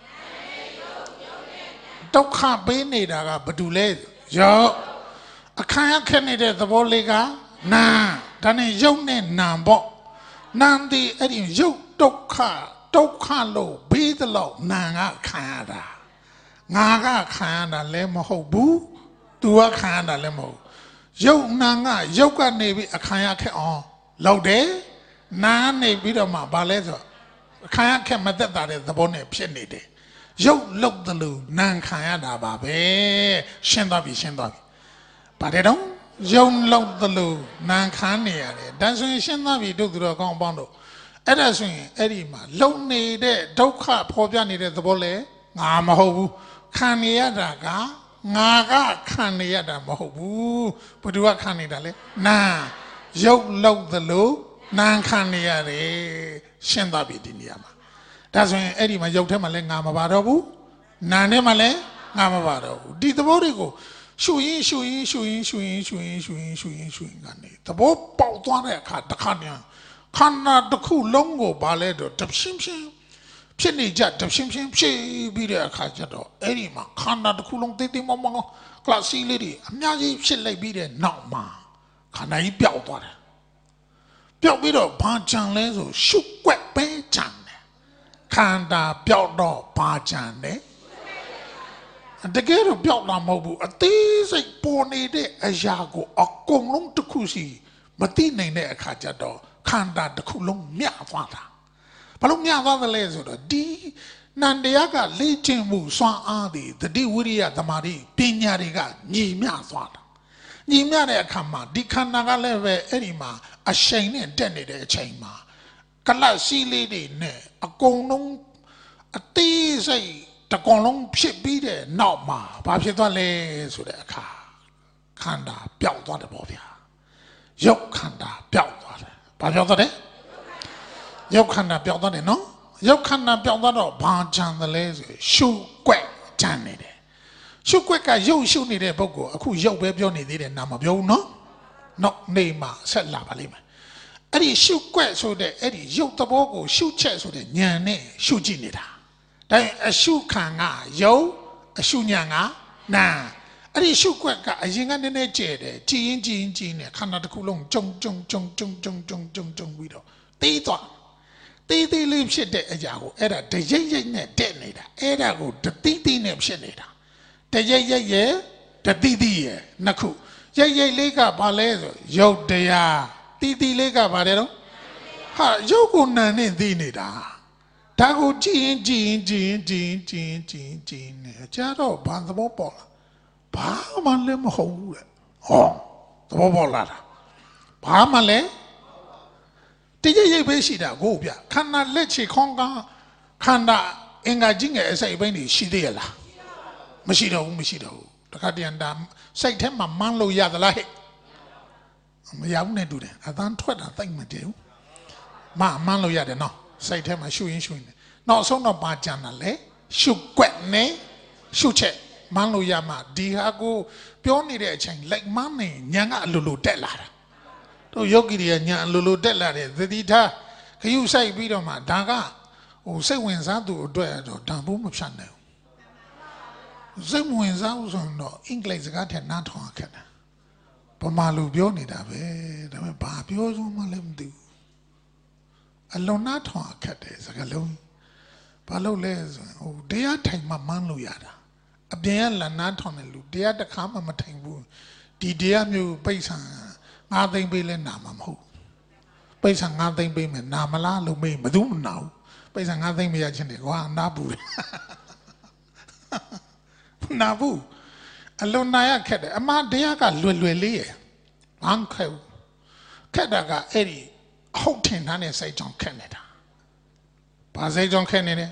Speaker 1: ဒုက္ခပေးနေတာကဘာတူလဲရုပ်အခါရခက်နေတဲ့သဘောလေးကနာဒါနဲ့ရုပ်နဲ့နာပေါ့နာဒီအဲ့ဒီရုပ်ဒုက္ခဒုက္ခလို့ဘေးသလောက်နာကခံရတာငါကခံရတာလည်းမဟုတ်ဘူးသူကခံရတာလည်းမဟုတ်ရုပ်နာကရုပ်ကနေပြီးအခါရခက်အောင်လောက်တယ်နာနေပြီးတော့မှဘာလဲဆိုခံရခက်မသက်တာတဲ့သဘောနဲ့ဖြစ်နေတယ်ရုပ်လောက်တယ်လို့နာခံရတာပါပဲရှင်းသွားပြီရှင်းသွားပြီဗါတယ်တော့ရုပ်လောက်တယ်လို့နာခံနေရတယ်ဒါဆိုရင်ရှင်းသွားပြီတို့သူတော်ကောင်းပေါင်းတို့အဲ့ဒါဆိုရင်အဲ့ဒီမှာလုံနေတဲ့ဒုက္ခဖော်ပြနေတဲ့သဘောလဲငါမဟုတ်ဘူးခံနေရတာကငါကခံနေရတာမဟုတ်ဘူးဘယ်သူကခံနေတာလဲနာရုပ်လောက်တယ်လို့နာခံနေရတယ်ရှင်းသွားပြီဒီနေရာမှာဒါဆိုရင်အဲ့ဒီမှာရုပ်ထဲမှာလည်းငါမပါတော့ဘူးနာထဲမှာလည်းငါမပါတော့ဘူးဒီသဘောတွေကိုရှူရင်ရှူရင်ရှူရင်ရှူရင်ရှူရင်ရှူရင်ရှူရင်ရှူရင်ကနေသဘောပေါက်သွားတဲ့အခါတစ်ခါတည်းခန္ဓာတစ်ခုလုံးကိုပါလဲတော့တဖြင်းဖြင်းဖြစ်နေကြတဖြင်းဖြင်းဖြစ်ပြီးတဲ့အခါကျတော့အဲ့ဒီမှာခန္ဓာတစ်ခုလုံးတိတ်တိတ်မောမောကလစီလေးတွေအများကြီးဖြစ်လိုက်ပြီးတဲ့နောက်မှာခန္ဓာကြီးပျောက်သွားတယ်ပျောက်ပြီးတော့ဘာကြံလဲဆိုရှုွက်ပဲကြံတယ်ခန္ဓာပျောက်တော့ဘာကြံလဲတကယ်တော့ပျောက်တာမဟုတ်ဘူးအသေးစိတ်ပေါ်နေတဲ့အရာကိုအကုန်လုံးတစ်ခုစီမသိနိုင်တဲ့အခါကျတော့ခန္ဓာတစ်ခုလုံးမြတ်သွားတာဘာလို့မြတ်သွားသလဲဆိုတော့ဒီနန္တရားကလေ့ကျင့်မှုစွမ်းအားတွေတတိဝိရိယသမာဓိပညာတွေကညီမျှသွားတာညီမျှတဲ့အခါမှာဒီခန္ဓာကလည်းပဲအဲ့ဒီမှာအရှိန်နဲ့တက်နေတဲ့အချိန်မှာကလတ်စီးလေးတွေနဲ့အကုန်လုံးအသေးစိတ်တကောင်လုံးဖြစ်ပြီးတဲ့နောက်မှာဘာဖြစ်သွားလဲဆိုတဲ့အခါခန္ဓာပျောက်သွားတယ်ပေါ့ဗျာရုပ်ခန္ဓာပျောက်သွားတယ်ဘာပျောက်သွားတယ်ရုပ်ခန္ဓာပျောက်သွားတယ်နော်ရုပ်ခန္ဓာပျောက်သွားတော့ဘာကြံတယ်လဲဆိုရှုွက်ကြံနေတယ်ရှုွက်ကရုပ်ရှုနေတဲ့ပုဂ္ဂိုလ်အခုရုပ်ပဲပြောနေသေးတယ်နာမပြောဘူးနော်နောက်နေမှာဆက်လာပါလိမ့်မယ်အဲ့ဒီရှုွက်ဆိုတဲ့အဲ့ဒီရုပ်သဘောကိုရှုချက်ဆိုတဲ့ဉာဏ်နဲ့ရှုကြည့်နေတာဒါအရှုခံကရုပ်အရှုဉာဏ်ကနာအဲ့ဒီရှုွက်ကအရင်ကနည်းနည်းကျဲတယ်ကြည်ရင်ကြည်ရင်ကြည်နေခန္ဓာတစ်ခုလုံးကြုံကြုံကြုံကြုံကြုံကြုံကြုံကြုံပြီးတော့တေးသွားတေးသေးလေးဖြစ်တဲ့အရာကိုအဲ့ဒါတရိပ်ရိပ်နဲ့တက်နေတာအဲ့ဒါကိုတတိတိနဲ့ဖြစ်နေတာတရိပ်ရိပ်ရဲ့တတိတိရဲ့နှစ်ခုရိပ်ရိပ်လေးကဘာလဲဆိုရုပ်တရားတိတိလေးကဘာလဲတော့ဟာရုပ်ကိုနာနဲ့သိနေတာဒါကိုကြည်ရင်ကြည်ရင်ကြည်ရင်ကြည်ရင်ကြည်ရင်ကြည်ရင်ကြည်ရင်နေကြတော့ဘာသဘောပေါက်လာဘာမှလည်းမဟုတ်ဘူးလေဟောသဘောပေါက်လာတာဘာမှလည်းတရရိပ်ပဲရှိတာကိုဗျခန္ဓာလက်ချေခေါင်းကခန္ဓာအင်္ဂါကြီးငယ်အစိတ်အပိုင်းတွေရှိသေးရလားမရှိတော့ဘူးမရှိတော့ဘူးတခါတည်းတာစိတ်ထဲမှာမန်းလို့ရသလားဟဲ့မရဘူးနဲ့တူတယ်အသံထွက်တာတိတ်မတည်ဘူးမမန်းလို့ရတယ်နော်စိတ်ထဲမှာရှုရင်ရှုရင်နောက်ဆုံးတော့ပါကြံတာလေရှုွက်နဲ့ရှုချက်မန်းလို့ရမှဒီဟာကိုပြောနေတဲ့အချိန်လိုက်မန်းနေညံကအလိုလိုတက်လာတာတို့ယောဂီတွေကညာအလိုလိုတက်လာတဲ့သတိထားခရုစိုက်ပြီးတော့မှဒါကဟိုစိတ်ဝင်စားသူအတွက်တော့တန်ဖိုးမဖြတ်နိုင်ဘူးစိတ်ဝင်စားလို့ဆိုတော့အင်္ဂလိပ်စကားထက်နားထောင်ရခက်တယ်ဗမာလူပြောနေတာပဲဒါပေမဲ့ဘာပြောဆိုမှလည်းမသိဘူးအလွန်နားထောင်ရခက်တယ်စကားလုံးဘာလို့လဲဆိုဟိုတရားထိုင်မှမန်းလို့ရတာအပြင်ကလနားထောင်တဲ့လူတရားတစ်ခါမှမထိုင်ဘူးဒီတရားမျိုးပိတ်ဆံငါသိမ့်ပေးလဲနာမှာမဟုတ်ပိတ်ဆံငါသိမ့်ပေးမယ်နာမလားလို့မေးဘယ်သူမှမနာဘူးပိတ်ဆံငါသိမ့်မရချင်းတယ်ကွာနာဘူးတယ်နာဘူးအလွန်နာရခက်တယ်အမှန်တရားကလွယ်လွယ်လေးရယ်ဘာမှခက်ဘူးခက်တာကအဲ့ဒီဟုတ်ထင်ထားတဲ့စိတ်ကြောင့်ခက်နေတာဘာစိတ်ကြောင့်ခက်နေလဲ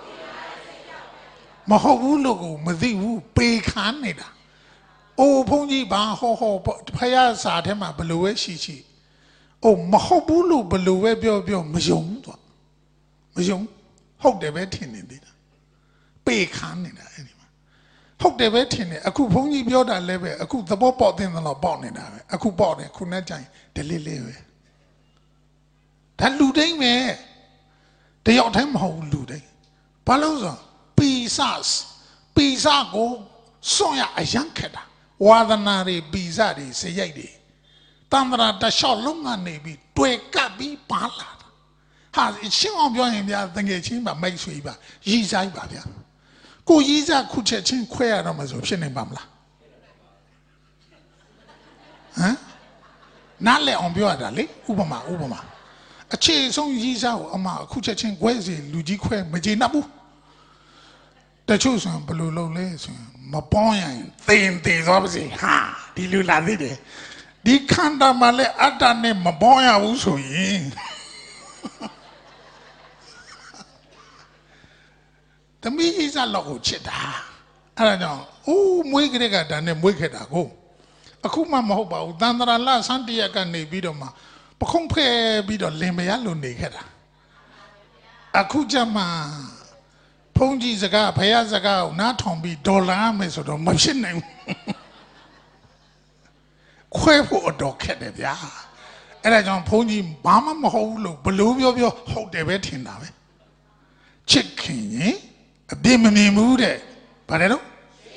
Speaker 1: မဟုတ်ဘူးလို့ကိုမသိဘူးပေခမ်းနေတာအိုးဘုန်းကြီးဘာဟောဟောဖယားစာထဲမှာဘလို့ပဲရှိရှိအိုးမဟုတ်ဘူးလို့ဘလို့ပဲပြောပြောမယုံတော့မယုံဟုတ်တယ်ပဲထင်နေသေးတာပေခမ်းနေတာအဲ့ဒီမှာဟုတ်တယ်ပဲထင်နေအခုဘုန်းကြီးပြောတာလည်းပဲအခုသဘောပေါက်တဲ့တော့ပေါက်နေတာပဲအခုပေါက်တယ်ခုနဲ့ကြိုင်ဒလေးလေးပဲဒါလူတိုင်းပဲတယောက်တည်းမဟုတ်လူတိုင်းဘာလို့ဆိုပီဆာပီဆာကိုစွန့်ရအယံခက်တာဝါဒနာတွေပီဇာတွေစရိုက်တွေတန္တရာတလျှောက်လုံးကနေပြီးတွေ့ကပ်ပြီးပါလာတာဟာရှင်းအောင်ပြောရင်ဗျာတကယ်ချင်းပါမိတ်ဆွေပါရည်ဆိုင်ပါဗျာကိုရည်စားခုချက်ချင်းခွဲရတော့မှဆိုဖြစ်နေပါမလားဟမ်နားလည်အောင်ပြောရတာလေဥပမာဥပမာအခြေဆုံးရေးစားကိုအမအခုချက်ချင်းခွဲစီလူကြီးခွဲမကျေနပ်ဘူးတချို့ဆိုရင်ဘယ်လိုလုပ်လဲဆိုရင်မပေါင်းရင်သိရင်သိသွားပါစေဟာဒီလူလာသေးတယ်ဒီခန္ဓာမှာလည်းအတ္တနဲ့မပေါင်းရဘူးဆိုရင်တမီးရေးစားလောက်ကိုချစ်တာအဲ့ဒါကြောင့်အိုးမွေးကလေးကတန်းနဲ့မွေးခဲ့တာကိုအခုမှမဟုတ်ပါဘူးတန်တရာလဆန်းတရက်ကနေပြီးတော့မှပခုံးဖဲပြီးတော့လင်မယားလိုနေခဲ့တာအခုကျမှဖုန်ကြီးစကားဖယားစကားကိုနားထောင်ပြီးဒေါ်လာမယ်ဆိုတော့မဖြစ်နိုင်ဘူးခွဲဖို့အတော်ခက်တယ်ဗျာအဲ့ဒါကြောင့်ဖုန်ကြီးဘာမှမဟုတ်ဘူးလို့ဘလို့ပြောပြောဟုတ်တယ်ပဲထင်တာပဲချစ်ခင်ရင်အပြစ်မမြင်ဘူးတဲ့ဗါတယ်တော့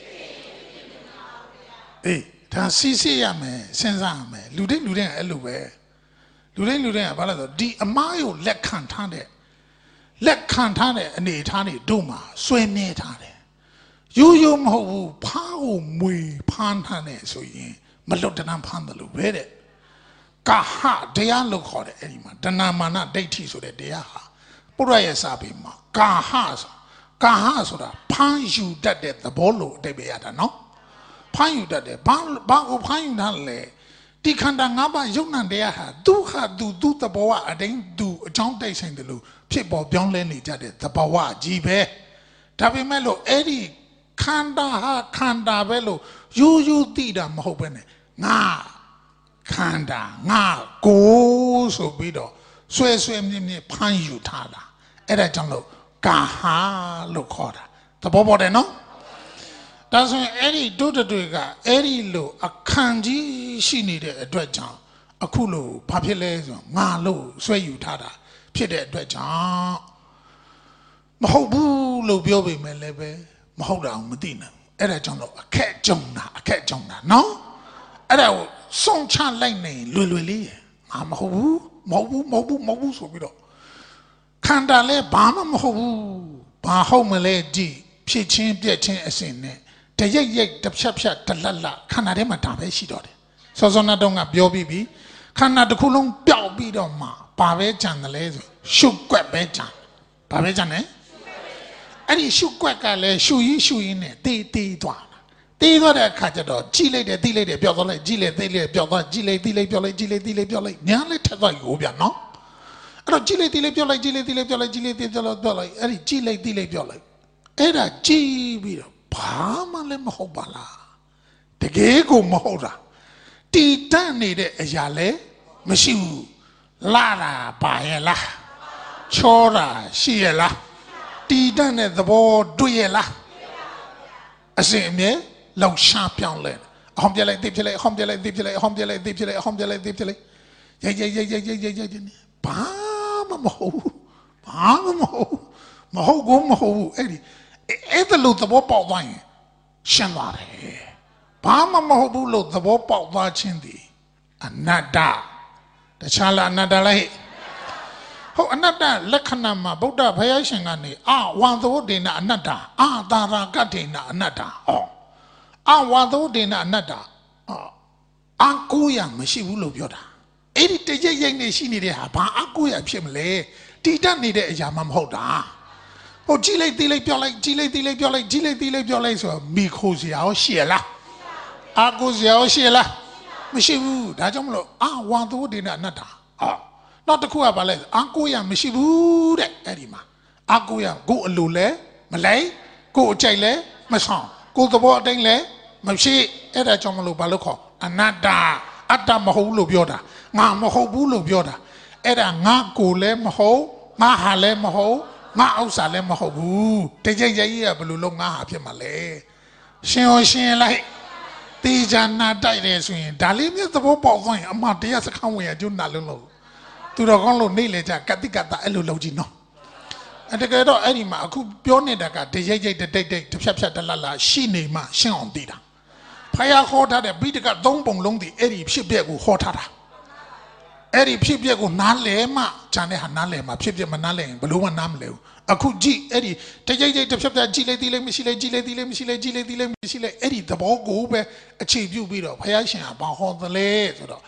Speaker 1: အေးဒါစီးစီးရမယ်စဉ်းစားရမယ်လူတိုင်းလူတိုင်းအဲ့လိုပဲလူတိုင်းလူတိုင်းကဘာလဲဆိုဒီအမားကိုလက်ခံထားတဲ့လက်ခံထားတဲ့အနေအထားတွေတို့မှာစွဲမြဲထားတယ်ရိုးရိုးမဟုတ်ဘူးဖားကိုမွေဖမ်းထားတယ်ဆိုရင်မလွတ်တမ်းဖမ်းတယ်လို့ပဲတဲ့ကာဟတရားလို့ခေါ်တယ်အဲ့ဒီမှာတဏမာနဒိဋ္ဌိဆိုတဲ့တရားဟာပုရိယစာပေမှာကာဟဆိုကာဟဆိုတာဖမ်းယူတတ်တဲ့သဘောလို့အတိတ်ပဲရတာနော်ဖမ်းယူတတ်တယ်ဘာဘာကိုဖမ်းယူတာလဲဒီခန္ဓာ၅ပါးယုံနာတရားဟာဒုက္ခသူသူသဘောဝအတိုင်းသူအကြောင်းတိတ်ဆိုင်တယ်လို့ဖြစ်ပေါ်ပြောင်းလဲနေကြတဲ့သဘောဝကြီးပဲဒါပေမဲ့လို့အဲ့ဒီခန္ဓာဟာခန္ဓာပဲလို့ယူယူသိတာမဟုတ်ပဲနဲ့ငါခန္ဓာငါကိုဆိုပြီးတော့ဆွဲဆွဲမြင့်မြင့်ဖမ်းယူထားတာအဲ့ဒါကြောင့်လို့ကာဟာလို့ခေါ်တာသဘောပေါက်တယ်နော်ဒါဆိုရင်အဲ့ဒီဒုတတွေကအဲ့ဒီလိုအခန့်ကြီးရှိနေတဲ့အတွက်ကြောင့်အခုလို့ဘာဖြစ်လဲဆိုငါလို့ဆွဲယူထားတာဖြစ်တဲ့အတွက်ကြောင့်မဟုတ်ဘူးလို့ပြောပေမဲ့လည်းပဲမဟုတ်တာမသိနိုင်အဲ့ဒါကြောင့်လို့အခက်ကြုံတာအခက်ကြုံတာနော်အဲ့ဒါကိုစုံချလိုက်နေလွယ်လွယ်လေးငါမဟုတ်ဘူးမဟုတ်ဘူးမဟုတ်ဘူးမဟုတ်ဘူးဆိုပြီးတော့ခန္ဓာလည်းဘာမှမဟုတ်ဘူးဘာဟုတ်မလဲကြည့်ဖြစ်ချင်းပြက်ချင်းအစဉ်နဲ့တရိပ်ရိပ်တစ်ဖြတ်ဖြတ်တလက်လက်ခန္ဓာထဲမှာဒါပဲရှိတော့တယ်စောစောနာတုံးကပြောပြီးပြီခန္ဓာတစ်ခုလုံးပျောက်ပြီးတော့မှဘာပဲကြံတယ်လဲဆိုရှုွက်ပဲကြံဘာပဲကြံတယ်အဲ့ဒီရှုွက်ကလည်းရှုရင်းရှုရင်းနဲ့တေးတေးသွားတာတေးသွားတဲ့အခါကျတော့ကြည်လိုက်တယ်တိလိုက်တယ်ပျောက်သွားလိုက်ကြည်လိုက်သိလိုက်ပျောက်သွားကြည်လိုက်တိလိုက်ပျောက်လိုက်ကြည်လိုက်တိလိုက်ပျောက်လိုက်ညာလေးထက်သွားယူဗျာနော်အဲ့တော့ကြည်လိုက်တိလိုက်ပျောက်လိုက်ကြည်လိုက်တိလိုက်ပျောက်လိုက်ကြည်လိုက်တိပျောက်လိုက်ပျောက်လိုက်အဲ့ဒီကြည်လိုက်တိလိုက်ပျောက်လိုက်အဲ့ဒါကြည်ပြီးတော့ဘာမှလည်းမဟုတ်ပါလားတကယ်ကိုမဟုတ်တာတီတန့်နေတဲ့အရာလည်းမရှိဘူးလာတာပါရဲ့လားချောတာရှိရဲ့လားတီတန့်တဲ့သဘောတွေ့ရဲ့လားအစဉ်အမြဲလောက်ရှားပြောင်းလဲအဟောင်းပြလိုက်သိဖြစ်လိုက်အဟောင်းပြလိုက်သိဖြစ်လိုက်အဟောင်းပြလိုက်သိဖြစ်လိုက်အဟောင်းပြလိုက်သိဖြစ်လိုက်ရိုက်ရိုက်ရိုက်ရိုက်ရိုက်ရိုက်ရိုက်ဘာမှမဟုတ်ဘူးဘာမှမဟုတ်မဟုတ်ဘူးမဟုတ်ဘူးအဲ့ဒီအဲ့ဒါလို့သဘောပေါက်သွားရင်ရှင်းသွားတယ်ဘာမှမဟုတ်ဘူးလို့သဘောပေါက်သွားခြင်းဒီအနတ္တတခြားလားအနတ္တလားဟုတ်အနတ္တလက္ခဏာမှာဗုဒ္ဓဘုရားရှင်ကနေအာဝံသောဒေနအနတ္တအာတာရာကဒေနအနတ္တဟောအာဝံသောဒေနအနတ္တအာကိုရမရှိဘူးလို့ပြောတာအဲ့ဒီတရိပ်ရိပ်နေရှိနေတဲ့ဟာဘာအကိုရဖြစ်မလဲတီးတတ်နေတဲ့အရာမှမဟုတ်တာဟိုကြည်လိုက်တီးလိုက်ပြောလိုက်ကြည်လိုက်တီးလိုက်ပြောလိုက်ကြည်လိုက်တီးလိုက်ပြောလိုက်ဆိုတော့မိခိုးစရာရောရှိရလားအာကိုစရာရောရှိရလားမရှိဘူးဒါကြောင့်မလို့အာဝံသောဒေနအနတ္တဟာနောက်တစ်ခုကဘာလဲအာကိုရမရှိဘူးတဲ့အဲ့ဒီမှာအာကိုရကိုအလိုလဲမလိုက်ကိုအကြိုက်လဲမဆောင်ကိုသဘောအတိုင်းလဲမရှိအဲ့ဒါကြောင့်မလို့ဘာလို့ခေါ်အနတ္တအတ္တမဟုတ်လို့ပြောတာငါမဟုတ်ဘူးလို့ပြောတာအဲ့ဒါငါကိုလည်းမဟုတ်ငါဟာလည်းမဟုတ်ငါဥစ္စာလည်းမဟုတ်ဘူးတကြိတ်ကြိတ်ကြီးကဘယ်လိုလုပ်ငါဟာဖြစ်မှာလဲရှင်ရောရှင်လိုက်တေချာနာတိုက်တယ်ဆိုရင်ဒါလေးမျိုးသဘောပေါက်သွားရင်အမှတရားစခန်းဝင်ရကျွန်းနာလုံးလို့သူတော်ကောင်းလို့နေလေကြကတိကတာအဲ့လိုလုပ်ကြည့်နော်အဲ့တကယ်တော့အဲ့ဒီမှာအခုပြောနေတာကတရိပ်ရိပ်တိတ်တိတ်တစ်ဖြတ်ဖြတ်တလလာရှိနေမှရှင်းအောင်သိတာဖယားခေါ်ထားတဲ့ဘိတကသုံးပုံလုံးဒီအဲ့ဒီဖြစ်ပျက်ကိုဟောထားတာအဲ့ဒီဖြစ်ပျက်ကိုနားလဲမှဂျန်တဲ့ဟာနားလဲမှဖြစ်ပျက်မနားလဲရင်ဘလို့မှနားမလဲဘူးအခုကြည့်အဲ့ဒီတကြိတ်ကြိတ်တစ်ဖြတ်ဖြတ်ကြည့်လိုက်သိလိုက်မရှိလိုက်ကြည့်လိုက်သိလိုက်မရှိလိုက်ကြည့်လိုက်သိလိုက်မရှိလိုက်အဲ့ဒီသဘောကိုပဲအခြေပြုပြီးတော့ဘုရားရှင်ကဘာဟောသလဲဆိုတော့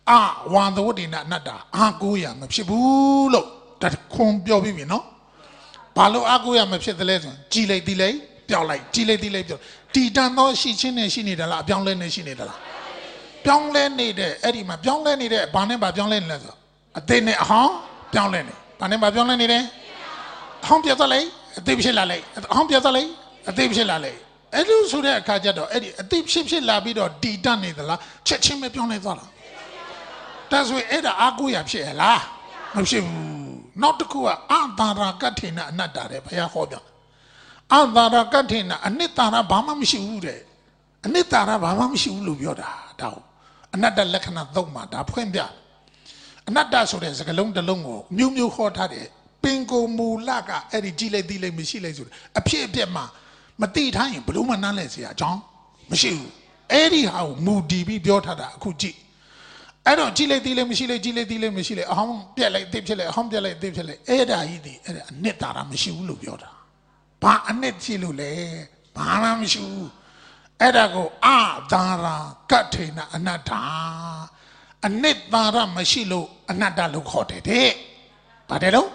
Speaker 1: ah one the wood in another aguya mapshibulo that come biobi no Palo aguya mapshe the lesson gile delay delay gile delay titan no she chin and she need a la bianlen she need a la bianlen need eddie ma bianlen need a baneba bianlen leather a day huh bianlen baneba bianlen need a home piazale a deep shellale home piazale a deep shellale Edu Suda Kajado, Eddie, a deep ship labido, D done in the la, chechim pionetola. That's why Edda Aguya Shella. No, she not the Kua, Antara Katina, not that, Paya Hoda. Antara Katina, Anitara Bamam Shiude, Anitara Bamam Shiulu Yoda, Dow. Another Lekana Dogma, da Puenda. Another so there's a long the longo, New New Hot Hade, Bingo Mulaga, Eddie Gile Dile Michile, a Pia Piema. Mati time, Bluma Nalesia, John, Monsieur, anyhow, moody be built at a Kuji. I don't Gile Dile Michile, Gile Dile Michile, a home, Piale, Dipchele, home Piale, Dipchele, Eda Idi, Netara Michulu Biota. Pa Netilule, Pana Michu, Edago, Ah, Dara, Katina, Anata, a net Dara Machilo, another look hot at it. Padelo?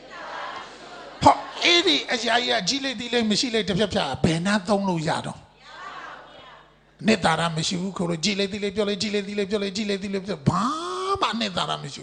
Speaker 1: Edi as ya gile dile machile tapia bena don't yado. Netara mishu, gile dile jole, gile dile jole, gile dile bama netara mishu.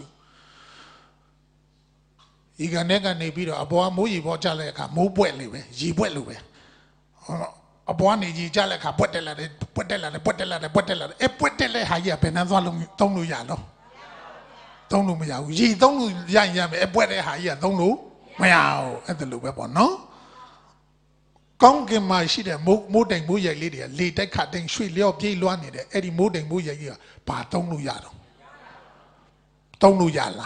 Speaker 1: Iganega nebido, a boa mui bojaleka, mo buelive, ye buelive. A boani jaleka, potella, potella, potella, potella, e potella haya benazalum, don't yado. Don't know me out, ye don't know yan yam, a boy haya, don't know. Meow at the loop upon no. Conking my sheet and molding booya lady, later cutting sweet leo pay luan in the Eddie molding booya year, but don't know yado. Don't know yala.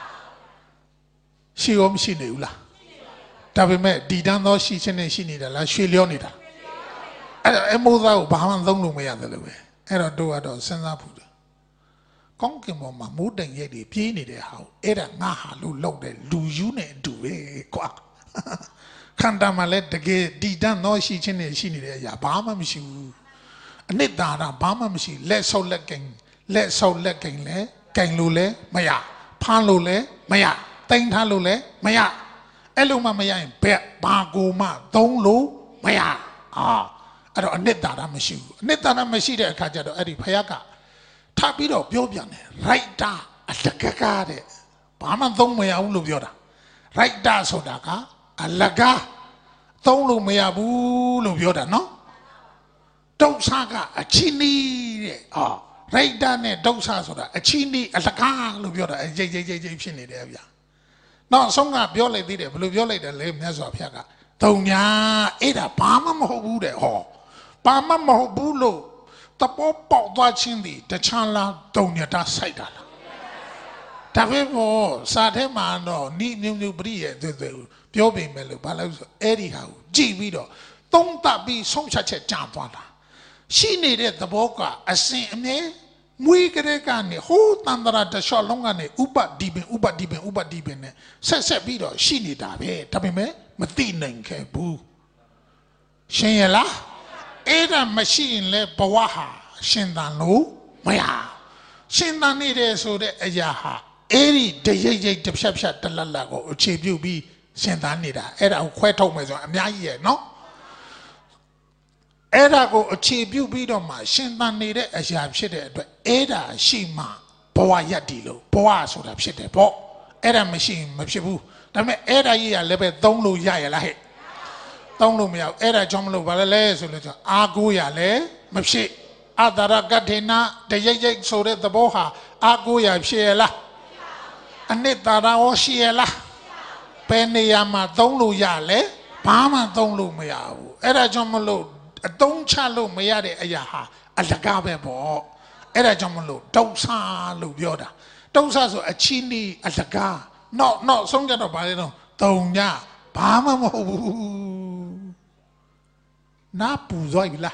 Speaker 1: She om she knew la. Tabi met, Didan no she and she need a la she leonida. I moved out, Bahaman don't know me other way. I don't do it on Sanapuda. Conking my molding yeti, peony the how, Eda Naha, Lu Lode, Lu Yune do it, quack. Kandama let the gate, Didan no she and she need a Yabama Mishu. Nidana, Bama Mishi, let so lecking, let so lecking le, Gang Lule, Maya, Pan Lule, Maya, Tang Halule, Maya, Eluma Maya, Bet, Baguma, Don't Lu, Maya. Ah, I don't knit that I'm a shoe. Knit that I'm a sheet at Kajado, Eddie Payaka. Tapido, Biobian, right da, at the Kakade. Baman Thong Maya Ulubiota. Right da Sodaka, a Laga, Thong Lumeabu Lubiota, no? Don't saga, a chini, ah, right down there, don't soda, a chini, a Laga Lubiota, a J J J J Chini there. No, some got Biole did it, Biole the lame Nazo Piaga. Tonya, Eda, Pama Mohude, ho. Pama Mohubulo. The pop watching the Chala Donia da Saidala. Tavevo, Sademano, Ni New Brie, the Biobi Melu, Balos, anyhow, G Vido. Don't that be some such a jampana. She needed the boca, a same me, Muigregani, who Tandara the Shalongane, Uba Dibin, Uba Dibin, Uba Dibin, says a Vido, she need that, eh, Tabime, Matina and Kebu. Shayla. Eda machine le Bawaha, Shindano, Maya. Shindan needed so that a yaha. Eri de ye de Shepshat the Lalago, Chibu be Shindanida. Eda quite almost a maya, no? Eda go a chibu be on my Shindan needed as you have shitted, but Eda Shima, Boa Yadilo, Boa so that shitted, Bo, Eda machine, Mapshibu. That me Eda ye a little don't know Yaya. Don't know me out. Era Jomlo Valale, so little Aguya le, Mapshi, Adara Gatina, the Yay so that the Boha, Aguya Shiela, Anitara or Shiela, Peniyama, don't know Yale, Pama don't know me out. Era Jomlo, don't chalo Mayade Ayaha, Alagabe Bo, Era Jomlo, don't sa Lubioda, don't sa a chini Alaga, no, no, some get about it, don't ya, Pama Mo. Na Puzoila.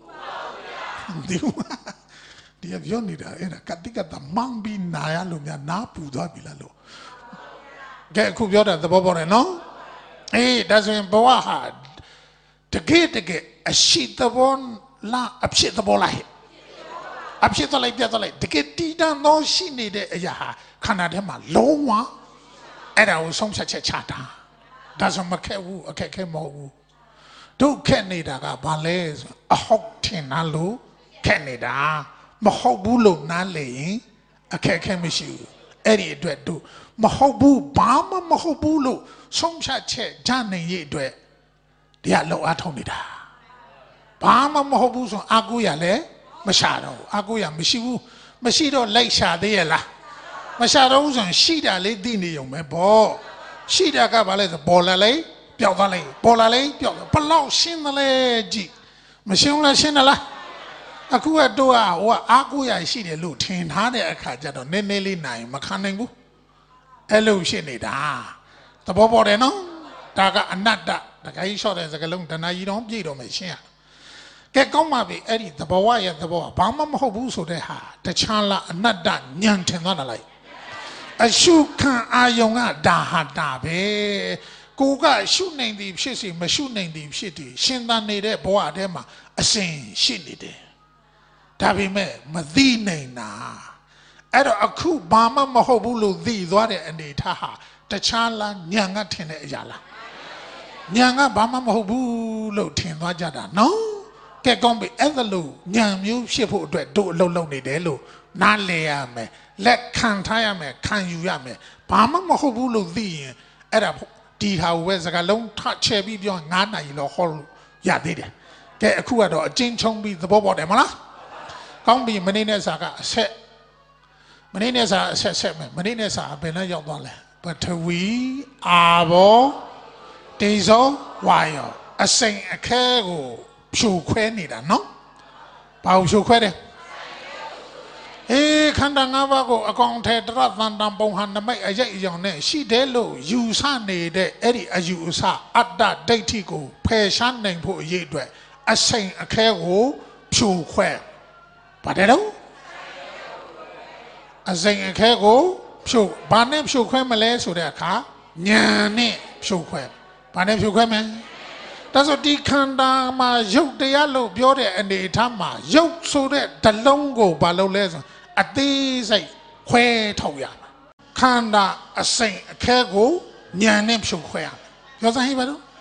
Speaker 1: The avionida era Katika the Mambi Naya Lumia Na Puzoila. Get Kubiota the Bobore, no? Eh, that's when Boaha. The gate to get a sheet of one la, a sheet of bola. အဖြစ်သွားလိုက်ပြတ်သွားလိုက်တကယ်တည်တံ့သောရှိနေတဲ့အရာဟာခန္ဓာထဲမှာလုံးဝအဲ့ဒါကိုဆုံးဖြတ်ချက်ချတာဒါဆိုမခက်ဘူးအခက်ခဲမဟုတ်ဘူးဒုက္ခနေတာကဘာလဲဆိုအဟုတ်ထင်တာလို့ခက်နေတာမဟုတ်ဘူးလို့နားလေရင်အခက်ခဲမရှိဘူးအဲ့ဒီအတွက်တို့မဟုတ်ဘူးဘာမှမဟုတ်ဘူးလို့ဆုံးဖြတ်ချက်ချနိုင်ရဲ့အတွက်တရားလောက်အားထုတ်နေတာဘာမှမဟုတ်ဘူးဆိုအာကိုရလဲမရှာတော့ဘူးအာကိုရမရှိဘူးမရှိတော့လိုက်ရှာသေးရလားမရှာတော့ဘူးဆိုရင်ရှိတာလေးသိနေုံပဲပေါ့ရှိတာကဘာလဲဆိုပေါ်လာလိုက်ပျောက်သွားလိုက်ပေါ်လာလိုက်ပျောက်ဘလောက်ရှင်းတယ်လဲကြည့်မရှင်းဘူးလားရှင်းတယ်လားအခုကတော့ဟိုကအာကိုရရှိတယ်လို့ထင်ထားတဲ့အခါကျတော့နည်းနည်းလေးနိုင်မခံနိုင်ဘူးအဲ့လိုဖြစ်နေတာသဘောပေါက်တယ်နော်ဒါကအနတ္တတခါကြီးလျှော့တဲ့စကားလုံးတဏှာကြီးတော့ပြည့်တော့မယ်ရှင်းရကဲကောင်းပါပြီအဲ့ဒီသဘောဝရဲ့သဘောကဘာမှမဟုတ်ဘူးဆိုတဲ့ဟာတခြားလားအနတ္တညံထင်သွားတာလိုက်အရှုခံအာယုံကဒါဟာတာပဲကိုကရှုနိုင်သည်ဖြစ်စီမရှုနိုင်သည်ဖြစ်သည်ရှင်သန်နေတဲ့ဘဝထဲမှာအစဉ်ရှိနေတယ်ဒါပေမဲ့မသိနိုင်တာအဲ့တော့အခုဘာမှမဟုတ်ဘူးလို့သိသွားတဲ့အနေထားဟာတခြားလားညံကထင်တဲ့အရာလားညံကဘာမှမဟုတ်ဘူးလို့ထင်သွားကြတာနော်ကဲကောင်းပြီအဲ့ဒါလို့ညံမျိုးဖြစ်ဖို့အတွက်တို့အလုပ်လုပ်နေတယ်လို့နားလည်ရမယ်လက်ခံထားရမယ်ခံယူရမယ်ဘာမှမဟုတ်ဘူးလို့သိရင်အဲ့ဒါဒီဟာကိုပဲစကားလုံးထချဲပြီးပြောငါးနာရီလောက်ဟောလို့ရသေးတယ်ကဲအခုကတော့အချင်းချုံပြီးသဘောပေါက်တယ်မလားကောင်းပြီမနေ့နဲ့စာကအဆက်မနေ့နဲ့စာအဆက်ဆက်မယ်မနေ့နဲ့စာဘယ်နဲ့ရောက်သွားလဲပထဝီအာဘောတေဇောဝါယောအစိမ်အခဲကိုဖြိုခွဲနေတာနော်ဘာကိုဖြိုခွဲတယ်အေးခန္ဓာ၅ပါးကိုအကောင်ထဲတရသန္တံပုံဟန်နမိတ်အရေးအယောင်နဲ့ရှိတယ်လို့ယူဆနေတဲ့အဲ့ဒီအယူအဆအတ္တဒိဋ္ဌိကိုဖယ်ရှားနိုင်ဖို့အရေးအတွက်အစိမ်အခဲကိုဖြိုခွဲပါတယ်တော့အစိမ်အခဲကိုဖြိုဘာနဲ့ဖြိုခွဲမလဲဆိုတဲ့အခါညာနဲ့ဖြိုခွဲဘာနဲ့ဖြိုခွဲမလဲဒါဆိုဒီခန္ဓာမှာရုပ်တရားလို့ပြောတဲ့အနေအထားမှာရုပ်ဆိုတဲ့ဓလုံးကိုဘာလို့လဲဆိုအသေးစိတ်ခွဲထုတ်ရမှာခန္ဓာအစိမ်အခဲကိုဉာဏ်နဲ့ဖြိုခွဲရမယ်ပြောစမ်းဟိပါတော့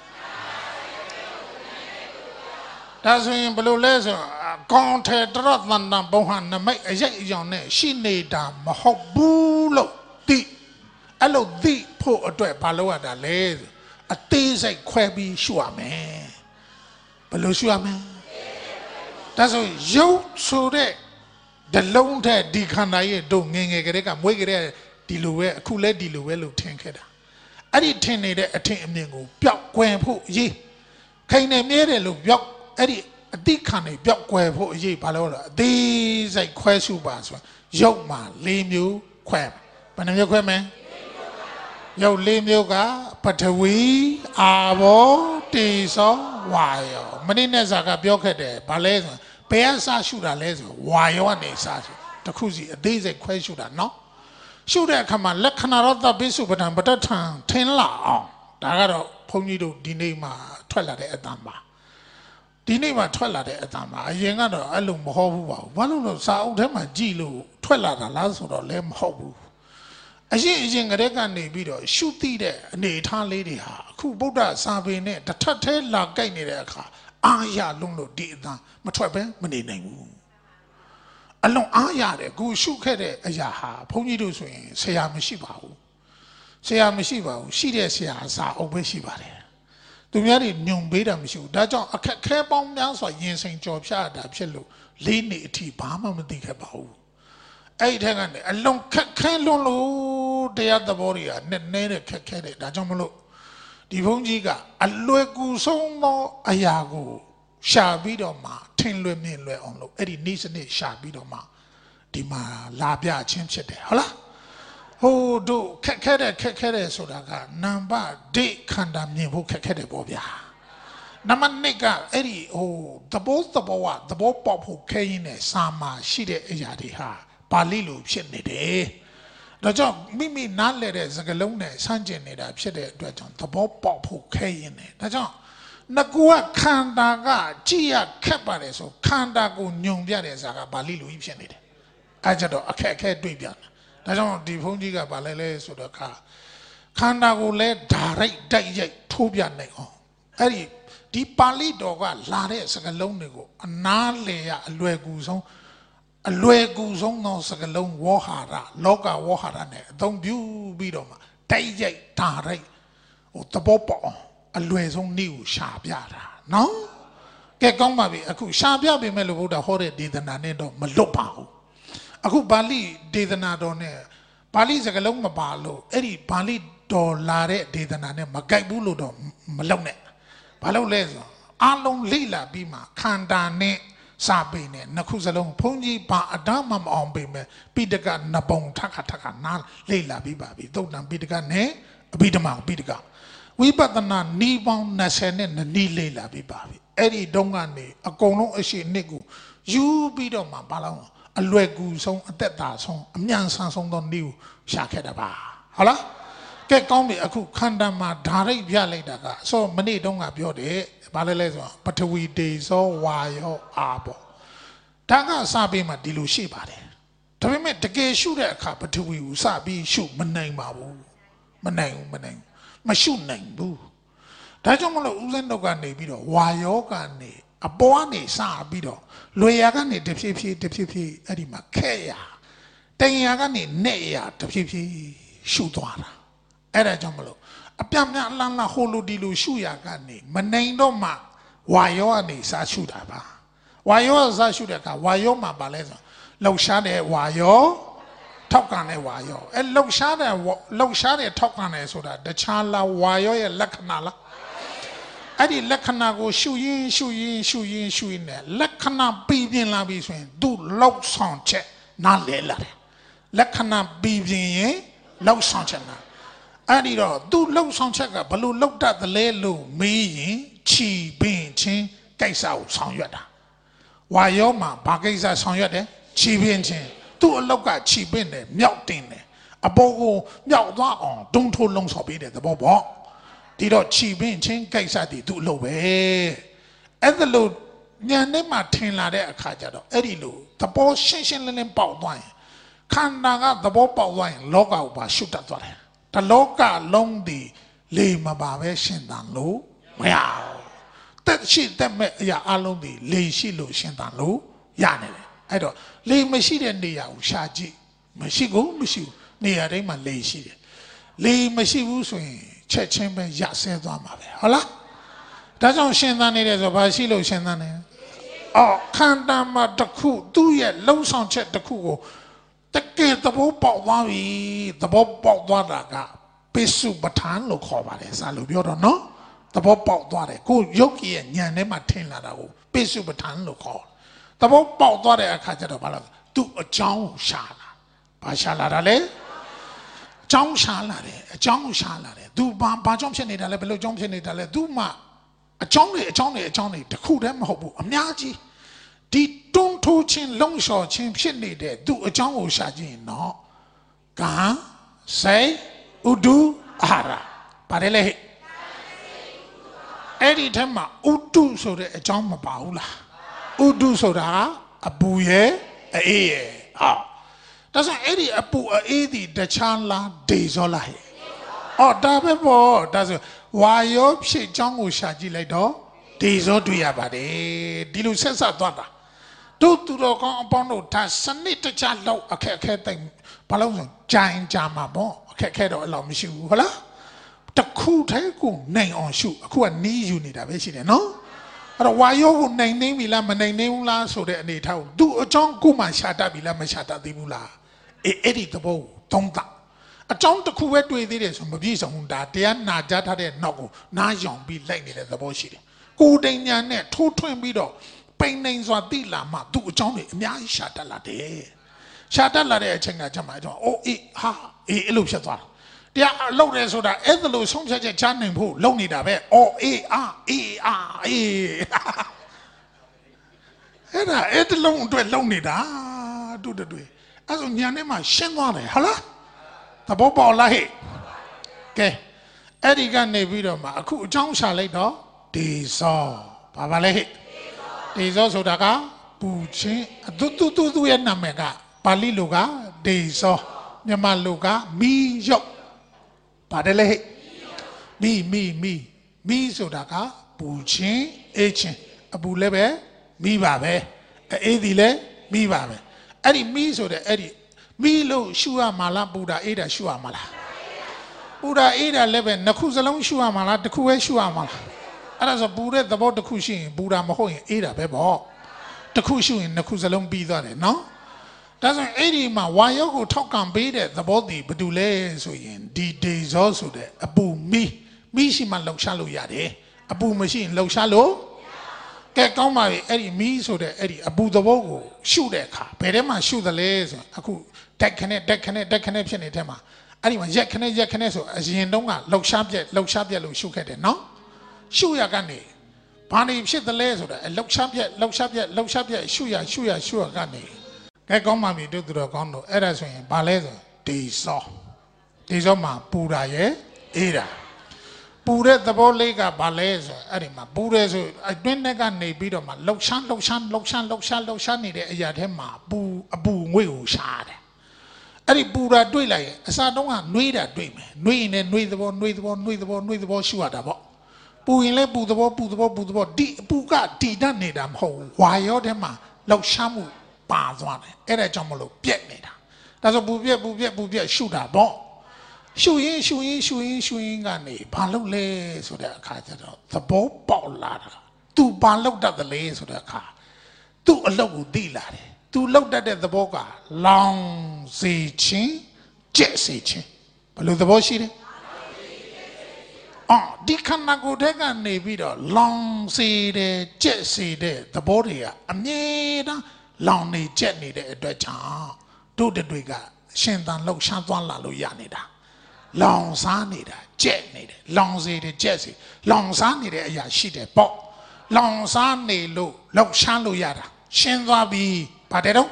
Speaker 1: ဒါဆိုရင်ဘယ်လိုလဲဆိုကောင်းတဲ့တရသန္တံဘုံဟာနမိတ်အရေးအယောင်နဲ့ရှိနေတာမဟုတ်ဘူးလို့သိအဲ့လိုသိဖို့အတွက်ဘာလို့ရတာလဲအသေးစိတ်ခွဲပြီးရှုရမယ်ဘယ်လိုရှုရမလဲဒါဆိုရုပ်ဆိုတဲ့ဓလုံးတဲ့ဒီခန္ဓာရဲ့တို့ငယ်ငယ်ကလေးကမွေးကြတဲ့ဒီလိုပဲအခုလဲဒီလိုပဲလို့ထင်ခဲ့တာအဲ့ဒီထင်နေတဲ့အထင်အမြင်ကိုပျောက်ကွယ်ဖို့အရေးခိုင်နေမြဲတယ်လို့ပျောက်အဲ့ဒီအတိခံနေပျောက်ကွယ်ဖို့အရေးဘာလို့လဲအသေးစိတ်ခွဲရှုပါဆိုရုပ်မှာ၄မျိုးခွဲဘယ်နှမျိုးခွဲမလဲရုပ်လေးမျိုးကပထဝီအာဘောတေဇောဝါယောမနေ့နဲ့စာကပြောခဲ့တယ်ဘာလဲဆိုဘယ်အစရှုတာလဲဆိုဝါယောကနေစရှုတခုစီအသေးစိတ်ခွဲရှုတာနော်ရှုတဲ့အခါမှာလက္ခဏာရတပိစုပဒံပဋ္ဌထံထင်လာအောင်ဒါကတော့ဘုန်းကြီးတို့ဒီနေ့မှထွက်လာတဲ့အတန်ပါဒီနေ့မှထွက်လာတဲ့အတန်ပါအရင်ကတော့အဲ့လိုမဟုတ်ဘူးပါဘူးဘာလို့လဲစာအုပ်ထဲမှာကြည့်လို့ထွက်လာတာလားဆိုတော့လည်းမဟုတ်ဘူးအရင်အရင်ကတည်းကနေပြီးတော့ရှုသိတဲ့အနေအထားလေးတွေဟာအခုဗုဒ္ဓစာပေနဲ့တထက်သေးလာကြိုက်နေတဲ့အခါအာရလုံးလို့ဒီအတန်မထွက်ပဲမနေနိုင်ဘူးအလုံးအားရတယ်ကိုရှုခဲ့တဲ့အရာဟာဘုန်းကြီးတို့ဆိုရင်ဆရာမရှိပါဘူးဆရာမရှိပါဘူးရှိတဲ့ဆရာစာအုပ်ပဲရှိပါတယ်သူများတွေညုံပေးတာမရှိဘူးဒါကြောင့်အခက်ခဲပေါင်းများစွာရင်ဆိုင်ကြော်ဖြတ်တာဖြစ်လို့လေးနှစ်အထိဘာမှမသိခဲ့ပါဘူးအဲ့ဒီထက်ကနေအလုံးခက်ခဲလွန်းလို့တရားသဘောတွေကနဲ့နေတဲ့ခက်ခဲတယ်ဒါကြောင့်မလို့ဒီဘုန်းကြီးကအလွယ်ကူဆုံးသောအရာကိုရှာပြီးတော့မှထင်လွယ်မြင်လွယ်အောင်လို့အဲ့ဒီနေ့စနစ်ရှာပြီးတော့မှဒီမှာလာပြချင်းဖြစ်တယ်ဟုတ်လားဟိုတို့ခက်ခဲတဲ့ခက်ခဲတဲ့ဆိုတာကနံပါတ်ဒိခန္ဓာမြင်ဖို့ခက်ခဲတယ်ပေါ့ဗျာနံပါတ်နှစ်ကအဲ့ဒီဟိုသဘောသဘောကသဘောပေါက်ဖို့ခဲရင်းနဲ့စာမှာရှိတဲ့အရာတွေဟာပါဠိလိုဖြစ်နေတယ်ဒါကြောင့်မိမိနားလည်တဲ့စကားလုံးနဲ့ဆန့်ကျင်နေတာဖြစ်တဲ့အတွက်ကြောင့်သဘောပေါက်ဖို့ခဲရင်းတယ်ဒါကြောင့် Nakua Kanda Gia Capareso, Kanda go Nyumbiade Zaga Balilu Ipshenide. Ajado, a cat Dubian. I don't Dipungiga Balele so the car. Kanda go let direct day Tobian Nego. Eddie, Di Pali Doga, Lade Sagalonigo, a Nalea, a Lueguzon, a Lueguzon no Sagalon Wahara, Loga Waharane, don't you beat them. Day direct or the Bopo. A luezon new shabiara, no? Get gone, maybe a cool shabia be meloda horrid did the nanendo malopao. A cool bali did the nadone. Bali's a galoma balo, Eddie Bali do lare did the nane magabulo do malone. Balo lezo, alon lila bima, kandane, sabine, nakuzalon, punji ba adamam on bime, bidaga nabong taka taka na, lila bibabi, don't bidaga ne, bidama bidaga. We but the nan knee bound Nasan and the knee lay la bibabi. Eddie Dongani, a cono a she niggu. You beat on my ballon, a luegu song, a teta song, a mian song don't new shakadaba. Hola? Get combi a cook kandama direct vialaga. So many don't have your day, balalezo, but we days or why or arbor. Taga sabi ma dilushi bade. To be met the gay shoot at cup, but we sabi shoot manang mabu. Manang, manang. My shoe name boo. Tajamolo Uzendogani bido, Wayogani, a boani sa bido, Loyagani deputy deputy Edima Kea, Tayagani Nea deputy Shudwara, Eda Jamolo, a Piamna Lana Holo dilu Shuyagani, Manendo ma, Wayoani sa Shudaba, Wayo sa Shudaka, Wayoma Baleza, Loshade Wayo. Talk on a wayo. And look shot at look shot at talk on it so that the chala wayo a lakanala. I did lakana go shoe in, shoe in, shoe in, shoe in there. Lakana baby in la between. Do low sound check, not let Lakana baby in, low sound check. I did all do low sound check up, but looked at the lelo, me, chi, bean, chin, case out, sound yada. Wayo ma, baggies sound yada, chi, bean, chin. Do a look at cheap in there, melting there. A bogo, melt on, don't hold long so be there, the bobo. Did not cheap in chain case I did do low way. At the load, near Nema tin la de a cajado, Eddie Lou, the ball shin and bout wine. Can't out the ball bout wine, log out by shoot at one. The loga long the lame about shin down low. Wow. That shit that met ya alone the lay she low shin down low. Yanne. I don't lay machine and the Shaji. Mashigo, Mishu, near them and lay she. Lay Mashibu swing, check chamber, Yasen Damabe. Hola? Doesn't Shendan it as a Basilo Shendan. Oh, Kandama the coup, do ye low sound check the coup. The gate the boat bought one, the boat bought one, Pesu Batan look over this. I look you don't know. The boat bought one, go yoki and Yanema Tinlado, Pesu Batan look all. The boat bought what I catch it about do a John Shala. Bashalare John Shalare, a John Shalare, do Bajomson in a level of Johnson in a do ma a Johnny, a Johnny, a Johnny, the cool them hobo, a Miaji. Di don't touch in long short chin shinny there, do a John Shaji, no. Ga say Udu Ara. Parele Eddie Tema Udu so the John Mabaula. Udu soda, a bouye, a e. Ah. Doesn't Eddie a boo a edi the chanla dezola. Oh, Dabebo doesn't. Why you she Jango Shaji Ledo? Dezo do ya bade. Dilu sensa dona. Do to the compound task, Sanita Chalo, a cat thing. Palon, giant jama bon, a cat or allow me shoe. Hola? The cool take name on shoe. A cool knee unit, I bet no? Why you name name Ilama name la so that they tell do a John Kuma shata Bilama shata de Bula. Edit the bow, don't that. A John the Kuwait with it is on the visa that they are not that they no, not young be like at the bullshit. Good in your net, two twin widow, pain names or the lama, do Johnny, Nyai shata la de. Shata la de Chenga Jamaito, oh, eh, ha, eh, illusion. They are low so that every little song such a channel who lonely that oh eh ah eh ah eh and I ate alone to a lonely da do the way as on Yanema Shenwale hala the bobo lahe okay Eddie Gan Nevidoma a cool John Shale do ဒေဇောဘာပါလဲဒေဇောဆိုတာကပူချင်းသူသူသူသူရဲ့နာမည်ကပါဠိလိုကဒေဇောမြန်မာလိုကမီးရုပ်ပါတယ်လေမီးမီးမီးမီးဆိုတာကပူချင်းအေးချင်းအပူလည်းပဲမီးပါပဲအေးဒီလည်းမီးပါပဲအဲ့ဒီမီးဆိုတဲ့အဲ့ဒီမီးလို့ရှုရမှာလားပူတာအေးတာရှုရမှာလားပူတာအေးတာလည်းပဲနှစ်ခုစလုံးရှုရမှာလားတစ်ခုပဲရှုရမှာလားအဲ့ဒါဆိုပူတဲ့သဘောတစ်ခုရှိရင်ပူတာမဟုတ်ရင်အေးတာပဲပေါ့တစ်ခုရှုရင်နှစ်ခုစလုံးပြီးသွားတယ်နော်ဒါဆိုရင်အဲ့ဒီမှာဝါယောကိုထောက်ကံပေးတဲ့သဘောတည်ဘာတူလဲဆိုရင်ဒီဒေဇောဆိုတဲ့အပူမီးမီးရှိမှလှုပ်ရှားလို့ရတယ်အပူမရှိရင်လှုပ်ရှားလို့ကဲကောင်းပါပြီအဲ့ဒီမီးဆိုတဲ့အဲ့ဒီအပူသဘောကိုရှုတဲ့အခါဘယ်ထဲမှာရှုသလဲဆိုရင်အခုတက်ခနဲ့တက်ခနဲ့တက်ခနဲ့ဖြစ်နေတဲ့မှာအဲ့ဒီမှာရက်ခနဲ့ရက်ခနဲ့ဆိုအရင်တုန်းကလှုပ်ရှားပြက်လှုပ်ရှားပြက်လို့ရှုခဲ့တယ်နော်ရှုရကနေဘာနေဖြစ်သလဲဆိုတာလှုပ်ရှားပြက်လှုပ်ရှားပြက်လှုပ်ရှားပြက်ရှုရရှုရရှုရကနေကဲကောင်းပါပြီတို့သူတော်ကောင်းတို့အဲ့ဒါဆိုရင်ဘာလဲဆိုဒေဇောဒေဇောမှာပူတာရဲ့အေးတာပူတဲ့သဘောလေးကဘာလဲဆိုအဲ့ဒီမှာပူတယ်ဆိုအတွင်းထဲကနေပြီးတော့မှလှုပ်ရှားလှုပ်ရှားလှုပ်ရှားလှုပ်ရှားလှုပ်ရှားနေတဲ့အရာထဲမှာပူအပူငွေ့ကိုရှားတယ်အဲ့ဒီပူတာတွေ့လိုက်ရင်အစားတုံးကနှွေးတာတွေ့မယ်နှွေးရင်လည်းနှွေးသဘောနှွေးသဘောနှွေးသဘောနှွေးသဘောရှုရတာပေါ့ပူရင်လည်းပူသဘောပူသဘောပူသဘောဒီအပူကဒီတတ်နေတာမဟုတ်ဝါရောထဲမှာလှုပ်ရှားမှုပါသွားတယ်အဲ့ဒါကြောင့်မလို့ပြက်နေတာဒါဆိုပူပြက်ပူပြက်ပူပြက်ရှုတာပေါ့ရှုရင်ရှုရင်ရှုရင်ရှုရင်ကနေဘာလုပ်လဲဆိုတဲ့အခါကျတော့သဘောပေါက်လာတာသူဘာလုပ်တတ်တယ်လဲဆိုတဲ့အခါသူ့အလုပ်ကိုသိလာတယ်သူလုပ်တတ်တဲ့သဘောကလောင်စေခြင်းကျက်စေခြင်းဘယ်လိုသဘောရှိလဲအော်ဒီခန္ဓာကိုယ်ထဲကနေပြီးတော့လောင်စေတယ်ကျက်စေတဲ့သဘောတွေကအမြဲတမ်းလောင်နေကျက်နေတဲ့အတွက်ကြောင့်တို့တွေကရှင်သန်လှုပ်ရှားသွားလာလို့ရနေတာလောင်စားနေတာကျက်နေတယ်လောင်စေတယ်ကျက်စေလောင်စားနေတဲ့အရာရှိတယ်ပေါ့လောင်စားနေလို့လှုပ်ရှားလို့ရတာရှင်းသွားပြီဗါတဲ့တော့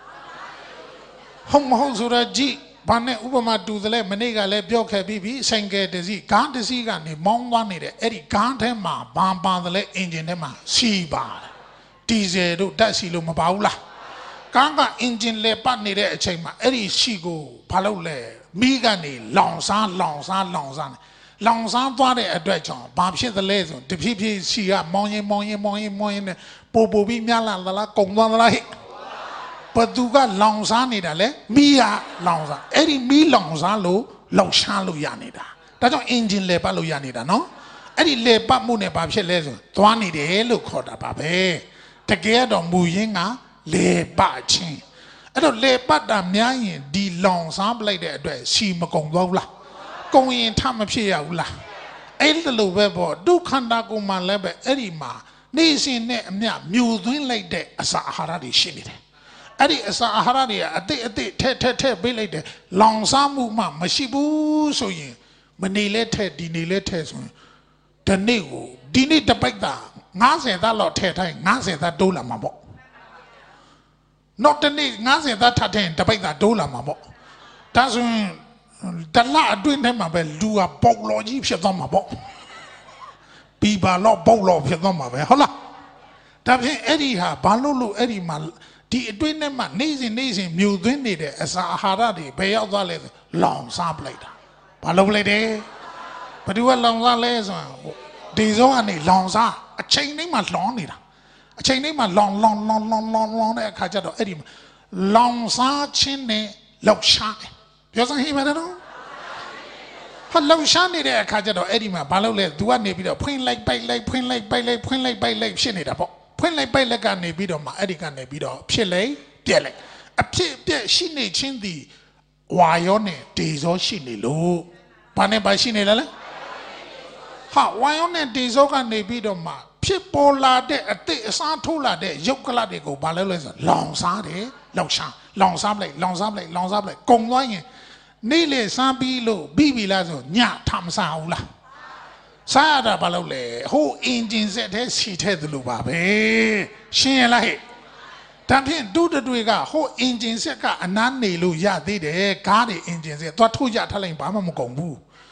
Speaker 1: ဟုတ်မဟုတ်ဆိုတော့ကြည့်ဘာနဲ့ဥပမာတူသလဲမနေ့ကလည်းပြောခဲ့ပြီးပြီဆိုင်ကယ်တစ်စီးကားတစ်စီးကနေမောင်းသွားနေတဲ့အဲ့ဒီကားထဲမှာဘာပါသလဲအင်ဂျင်ထဲမှာစီပါတယ်ဒီဇယ်တို့ဓာတ်စီလို့မပါဘူးလားကားကအင်ဂျင်လေပတ်နေတဲ့အချိန်မှာအဲ့ဒီစီကိုဘာလုပ်လဲမိကနေလောင်စားလောင်စားလောင်စားနေလောင်စားသွားတဲ့အတွက်ကြောင့်ဘာဖြစ်သလဲဆိုတဖြည်းဖြည်းစီကမောင်းရင်မောင်းရင်မောင်းရင်မောင်းရင်ပို့ပို့ပြီးများလာသလားကုံသွားသလားဟဲ့ဘသူကလောင်စားနေတာလဲမိကလောင်စားအဲ့ဒီမိလောင်စားလို့လောင်ရှားလို့ရနေတာဒါကြောင့်အင်ဂျင်လေပတ်လို့ရနေတာနော်အဲ့ဒီလေပတ်မှုနဲ့ဘာဖြစ်လဲဆိုသွားနေတယ်လို့ခေါ်တာပါပဲတကယ်တော့မူရင်းကလေပတ်ချင်းအဲ့တော့လေပတ်တာများရင်ဒီလောင်စားပလိုက်တဲ့အတွက်စီမကုံသွားဘူးလားကုံရင်ထမဖြစ်ရဘူးလားအဲ့လိုပဲပေါ့ဒုက္ခန္တာကိုမှလည်းပဲအဲ့ဒီမှာနေစဉ်နဲ့အမျှမြို့သွင်းလိုက်တဲ့အစာအာဟာရတွေရှိနေတယ်အဲ့ဒီအစာအာဟာရတွေကအတိတ်အတိတ်ထဲထဲထဲပေးလိုက်တယ်လောင်စားမှုမှမရှိဘူးဆိုရင်မနေလဲထဲဒီနေလဲထဲဆိုရင်ဒီနေ့ကိုဒီနေ့တပိတ်တာငါးဆယ်သားလောက်ထဲထိုင်ငါးဆယ်သားတိုးလာမှာပေါ့နောက်တနေ့ငါးဆယ်သားထပ်တဲ့တပိတ်သားတိုးလာမှာပေါ့ဒါဆိုရင်တလအတွင်းထဲမှာပဲလူကပေါက်လော်ကြီးဖြစ်သွားမှာပေါ့ပြီးပါတော့ပေါက်လော်ဖြစ်သွားမှာပဲဟုတ်လားဒါဖြင့်အဲ့ဒီဟာဘာလို့လို့အဲ့ဒီမှာဒီအတွင်းထဲမှာနေစဉ်နေစဉ်မြူသွင်းနေတဲ့အစာအာဟာရတွေဘယ်ရောက်သွားလဲဆိုလောင်စားပလိုက်တာဘာလို့ပလိုက်တယ်ဘယ်သူကလောင်စားလဲဆိုရင်ဒီဇောကနေလောင်စားအချိန်တိုင်းမှာလောင်နေတာအချိန်တိုင်းမှာလောင်လောင်လောင်လောင်လောင်လောင်တဲ့အခါကျတော့အဲ့ဒီမှာလောင်စားခြင်းနဲ့လောက်ရှားတယ်ပြောစမ်းဟိမတယ်နော်ဟာလောက်ရှားနေတဲ့အခါကျတော့အဲ့ဒီမှာဘာလို့လဲသူကနေပြီးတော့ဖွင့်လိုက်ပိုက်လိုက်ဖွင့်လိုက်ပိုက်လိုက်ဖွင့်လိုက်ပိုက်လိုက်ဖြစ်နေတာပေါ့ဖွင့်လိုက်ပိုက်လက်ကနေပြီးတော့မှအဲ့ဒီကနေပြီးတော့ဖြစ်လိုက်ပြက်လိုက်အဖြစ်ပြက်ရှိနေချင်းသည်ဝါရောနဲ့ဒေဇောရှိနေလို့ဘာနဲ့ပါရှိနေလဲလဲဟာဝါရောနဲ့ဒေဇောကနေပြီးတော့မှဖြစ်ပေါ်လာတဲ့အတိတ်အစားထိုးလာတဲ့ရုပ်ကလတ်တွေကိုဘာလဲလဲဆိုလောင်စားတယ်လောက်ရှားလောင်စားပလိုက်လောင်စားပလိုက်လောင်စားပလိုက်ကုံသွားရင်နေ့လေစားပြီးလို့ပြီးပြီလားဆိုညထမစားဘူးလားစားရတာဘာလို့လဲဟိုအင်ဂျင်စက်ထဲစီထဲသလိုပါပဲရှင်းရလားဟဲ့ဒါဖြင့်ဒုတတွေကဟိုအင်ဂျင်ဆက်ကအနားနေလို့ရသေးတယ်ကားတွေအင်ဂျင်ဆက်သွားထိုးရထားလိုက်ဘာမှမကုန်ဘူးဒီ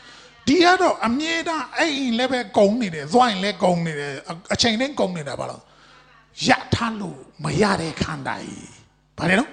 Speaker 1: ဒီကတော့အမြဲတမ်းအဲ့ရင်လည်းပဲကုန်းနေတယ်သွားရင်လည်းကုန်းနေတယ်အချိန်တိုင်းကုန်းနေတာဘာလို့ရထားလို့မရတဲ့ခန္ဓာကြီးဘာလဲနော်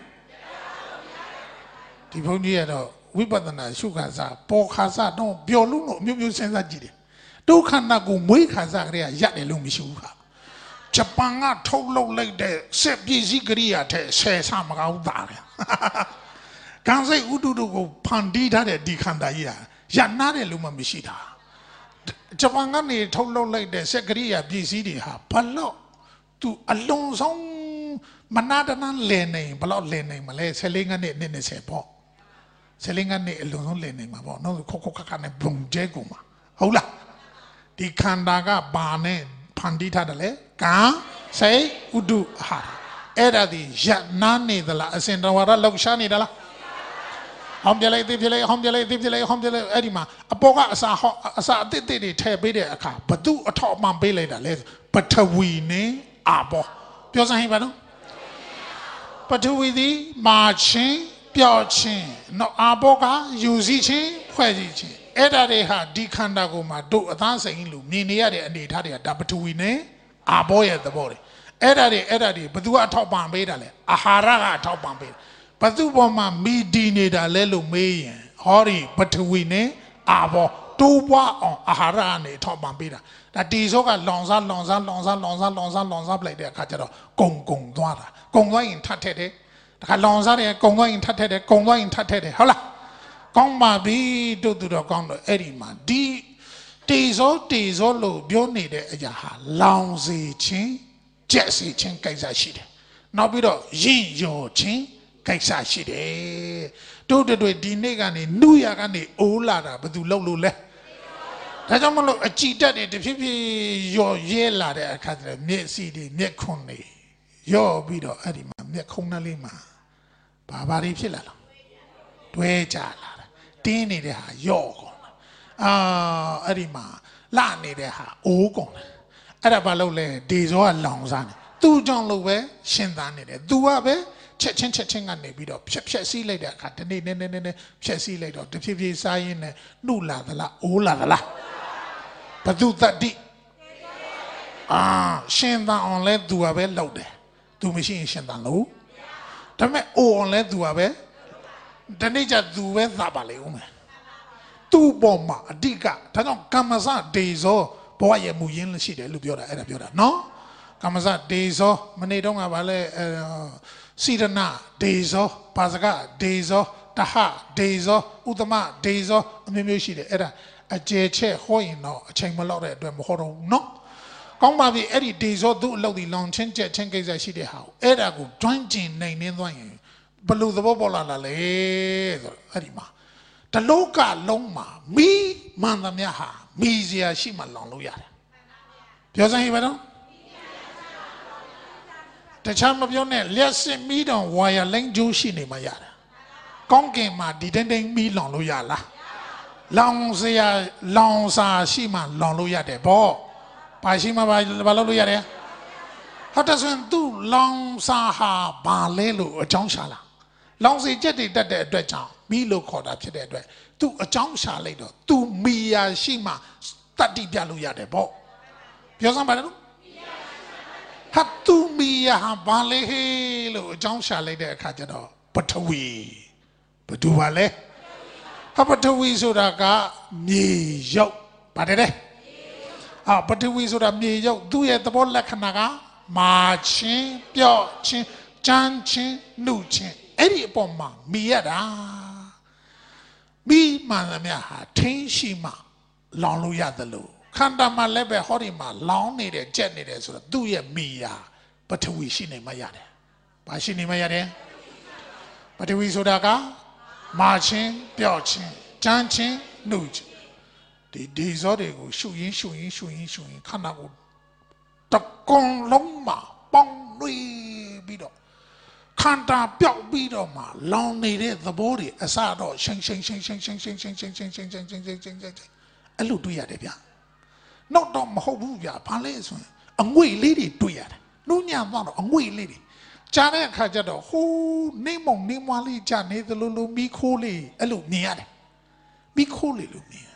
Speaker 1: ဒီဘုန်းကြီးကတော့ဝိပဿနာရှုခါစားပေါ်ခါစားတော့ပျော်လို့လို့အမျိုးမျိုးစဉ်းစားကြည့်တယ်ဒုက္ခနာကိုမွေးခါစားကလေးကရတယ်လို့မရှိဘူးဟာဂျပန်ကထုတ်လုပ်လိုက်တဲ့စက်ပစ္စည်းကရိယာတဲ့ဆယ်ဆမကောင်းသားတယ်ကံစိတ်ဥတုတို့ကိုဖန်တီးထားတဲ့ဒီခန္ဓာကြီးဟာရနာတယ်လို့မှမရှိတာဂျပန်ကနေထုတ်လုပ်လိုက်တဲ့စက်ကရိယာပစ္စည်းတွေဟာဘလို့သူအလုံးစုံမနာတနာလဲနေဘလို့လဲနေမလဲဆယ်လေးငါးနှစ်နှစ်နှစ်ပေါ့ဆယ်လေးငါးနှစ်အလုံးစုံလဲနေမှာပေါ့နော်ခက်ခက်ခက်ခက်နဲ့ဘုံကျဲကုန်မှာဟုတ်လားဒီခန္ဓာကဘာနဲ့ဖန်တီးထားတယ်လေကံစိတ်ဥတုဟာအဲ့ဒါဒီရနာနေသလားအစင်တော်ဝါဒလောက်ရှားနေသလားဟောင်းပြလိုက်သိပြလိုက်ဟောင်းပြလိုက်သိပြလိုက်ဟောင်းပြလိုက်အဲ့ဒီမှာအပေါ်ကအစာဟောအစာအသစ်သစ်တွေထည့်ပေးတဲ့အခါဘသူအထောက်အပံ့ပေးလိုက်တာလဲပထဝီနဲ့အာဘောပြောစမ်းဟိပါနော်ပထဝီသည်မာချင်းပျော့ချင်းနော်အာဘောကယူစီချင်းဖွဲ့စည်းချင်းအဲ့ဒါတွေဟာဒီခန္ဓာကိုယ်မှာတို့အသားစိန်လို့မြင်နေရတဲ့အနေအထားတွေကဒါပထဝီနဲ့အာဘောရဲ့သဘောတွေအဲ့ဒါတွေအဲ့ဒါတွေဘသူကအထောက်ပံ့ပေးတာလဲအာဟာရကအထောက်ပံ့ပေးဘသူပေါ်မှာမီဒီနေတာလဲလို့မေးရင်ဟောဒီပထဝီနဲ့အာဘောတိုးပွားအောင်အာဟာရကနေထောက်ပံ့ပေးတာဒါတီစောကလောင်စားလောင်စားလောင်စားလောင်စားလောင်စားလောင်စားပလိုက်တဲ့အခါကျတော့ကုံကုံသွားတာကုံသွားရင်ထပ်ထက်တယ်ဒါခါလောင်စားတယ်ကုံသွားရင်ထပ်ထက်တယ်ကုံသွားရင်ထပ်ထက်တယ်ဟုတ်လားကောင်းပါပြီတို့သူတော့ကောင်းတော့အဲ့ဒီမှာဒီတီစောတီစောလို့ပြောနေတဲ့အရာဟာလောင်စေခြင်းကြက်စေခြင်းကိစ္စရှိတယ်နောက်ပြီးတော့ရင့်ရော်ခြင်းကိစ္စရှိတယ်တို့တွေဒီနေ့ကနေနှုရကနေအိုးလာတာဘယ်သူလုပ်လို့လဲဒါကြောင့်မလို့အကြည်တက်တွေတဖြည်းဖြည်းရော်ရဲလာတဲ့အခါကျတော့မျက်စိတွေမျက်ခွန်းတွေရော့ပြီးတော့အဲ့ဒီမှာမျက်ခုံးနှလေးမှာဘာဘာတွေဖြစ်လာလဲတွဲကြလာတာတင်းနေတဲ့ဟာရော့ကုန်တာအာအဲ့ဒီမှာလှနေတဲ့ဟာအိုးကုန်တာအဲ့ဒါဘာလို့လဲဒေဇောကလောင်စားနေသူ့ကြောင့်လို့ပဲရှင်းသားနေတယ်သူကပဲချက်ချင်းချက်ချင်းကနေပြီးတော့ဖြက်ဖြက်စီးလိုက်တဲ့အခါတနေ့နည်းနည်းနည်းဖြက်စီးလိုက်တော့တဖြည်းဖြည်းစားရင်းနဲ့နှုတ်လာသလားအိုးလာသလားဘသူတတိအာရှင်းသားအောင်လဲသူကပဲလောက်တယ်သူမရှိရင်ရှင်းသားလို့ဒါပေမဲ့အိုအောင်လဲသူကပဲဒီနေ့ကျသူပဲသပါလေဦးမယ်သူ့ပေါ်မှာအဓိကဒါကြောင့်ကမ္မစဒေဇောဘဝရဲ့မူရင်းရှိတယ်လို့ပြောတာအဲ့ဒါပြောတာနော်ကမ္မစဒေဇောမနေ့တုန်းကဗာလဲအဲစိရဏဒေဇောပါစကဒေဇောတဟဒေဇောဥတမဒေဇောအမျိုးမျိုးရှိတယ်အဲ့ဒါအကျယ်ချက်ဟောရင်တော့အချိန်မလောက်တဲ့အတွက်မဟောတော့ဘူးနော်ကောင်းပါပြီအဲ့ဒီဒေဇောသူ့အလုပ်ဒီလောင်ချင်းကျက်ချင်းကိစ္စရှိတဲ့ဟာအဲ့ဒါကိုတွန်းကျင်နိုင်နေသွားရင်ဘလို့သဘောပေါက်လာလားလေဆိုတော့အဲ့ဒီမှာတလောကလုံးမှာမီးမှန်သမျှဟာမီးစရာရှိမှလောင်လို့ရတယ်ပြောစမ်းဟိပါတော့တခြားမပြောနဲ့လျှက်စစ်မီးတောင်ဝါယာလိုင်းကျိုးရှိနေမှရတယ်ကောင်းကင်မှာဒီတိုင်းတိုင်းမီးလောင်လို့ရလားလောင်စရာလောင်စာရှိမှလောင်လို့ရတယ်ဗောဘာရှိမှဘာဘာလုပ်လို့ရတယ်ဟုတ်တယ်ဆိုရင်သူလောင်စာဟာဘာလဲလို့အကြောင်းရှာလားလောင်စီချက်တွေတက်တဲ့အတွက်ကြောင့်မီးလို့ခေါ်တာဖြစ်တဲ့အတွက်သူအကြောင်းရှာလိုက်တော့သူမီယာရှိမှတတ်တိပြလို့ရတယ်ဗောပြောစမ်းပါလားဟာသူမီယာဟာဘာလဲဟေးလို့အကြောင်းရှာလိုက်တဲ့အခါကျတော့ပထဝီဘယ်သူပါလဲဟာပထဝီဆိုတာကမြေရုပ်ပါတယ်တဲ့ဟာပထဝီဆိုတာမြေရုပ်သူ့ရဲ့သဘောလက္ခဏာကမာချင်းပျော့ချင်းကြမ်းချင်းနှုတ်ချင်းအဲ့ဒီအပေါ်မှာမီရတာမီမှန်သမျှဟာထင်းရှိမှလောင်လို့ရတယ်လို့ခန္ဓာမှာလည်းပဲဟောဒီမှာလောင်နေတယ်ကြက်နေတယ်ဆိုတော့သူ့ရဲ့မီယာပထဝီရှိနေမှရတယ်။ဘာရှိနေမှရတယ်။ပထဝီဆိုတာကမာချင်းပျော့ချင်းကြမ်းချင်းနှုတ်ချင်းဒီဒီဇောတွေကိုရှုရင်းရှုရင်းရှုရင်းရှုရင်းခန္ဓာကိုတကုံလုံးမှာပေါင်းလွှေပြီးတော့ခန္ဓာပြောက်ပြီးတော့မှလောင်နေတဲ့သဘောတွေအစတော့ရှိန်ရှိန်ရှိန်ရှိန်ရှိန်ရှိန်ရှိန်ရှိန်ရှိန်ရှိန်ရှိန်ရှိန်ရှိန်ရှိန်ရှိန်ရှိန်အဲ့လိုတွေ့ရတယ်ဗျ။နောက်တော့မဟုတ်ဘူးဗျ။ဘာလဲဆိုရင်အငွေ့လေးတွေတွေ့ရတယ်။နှုံးညံသွားတော့အငွေ့လေးတွေကြားတဲ့အခါကျတော့ဟိုးနေမုံနေမွားလေးကြားနေသလိုလိုမိခိုးလေးအဲ့လိုမြင်ရတယ်။မိခိုးလေးလို့မြင်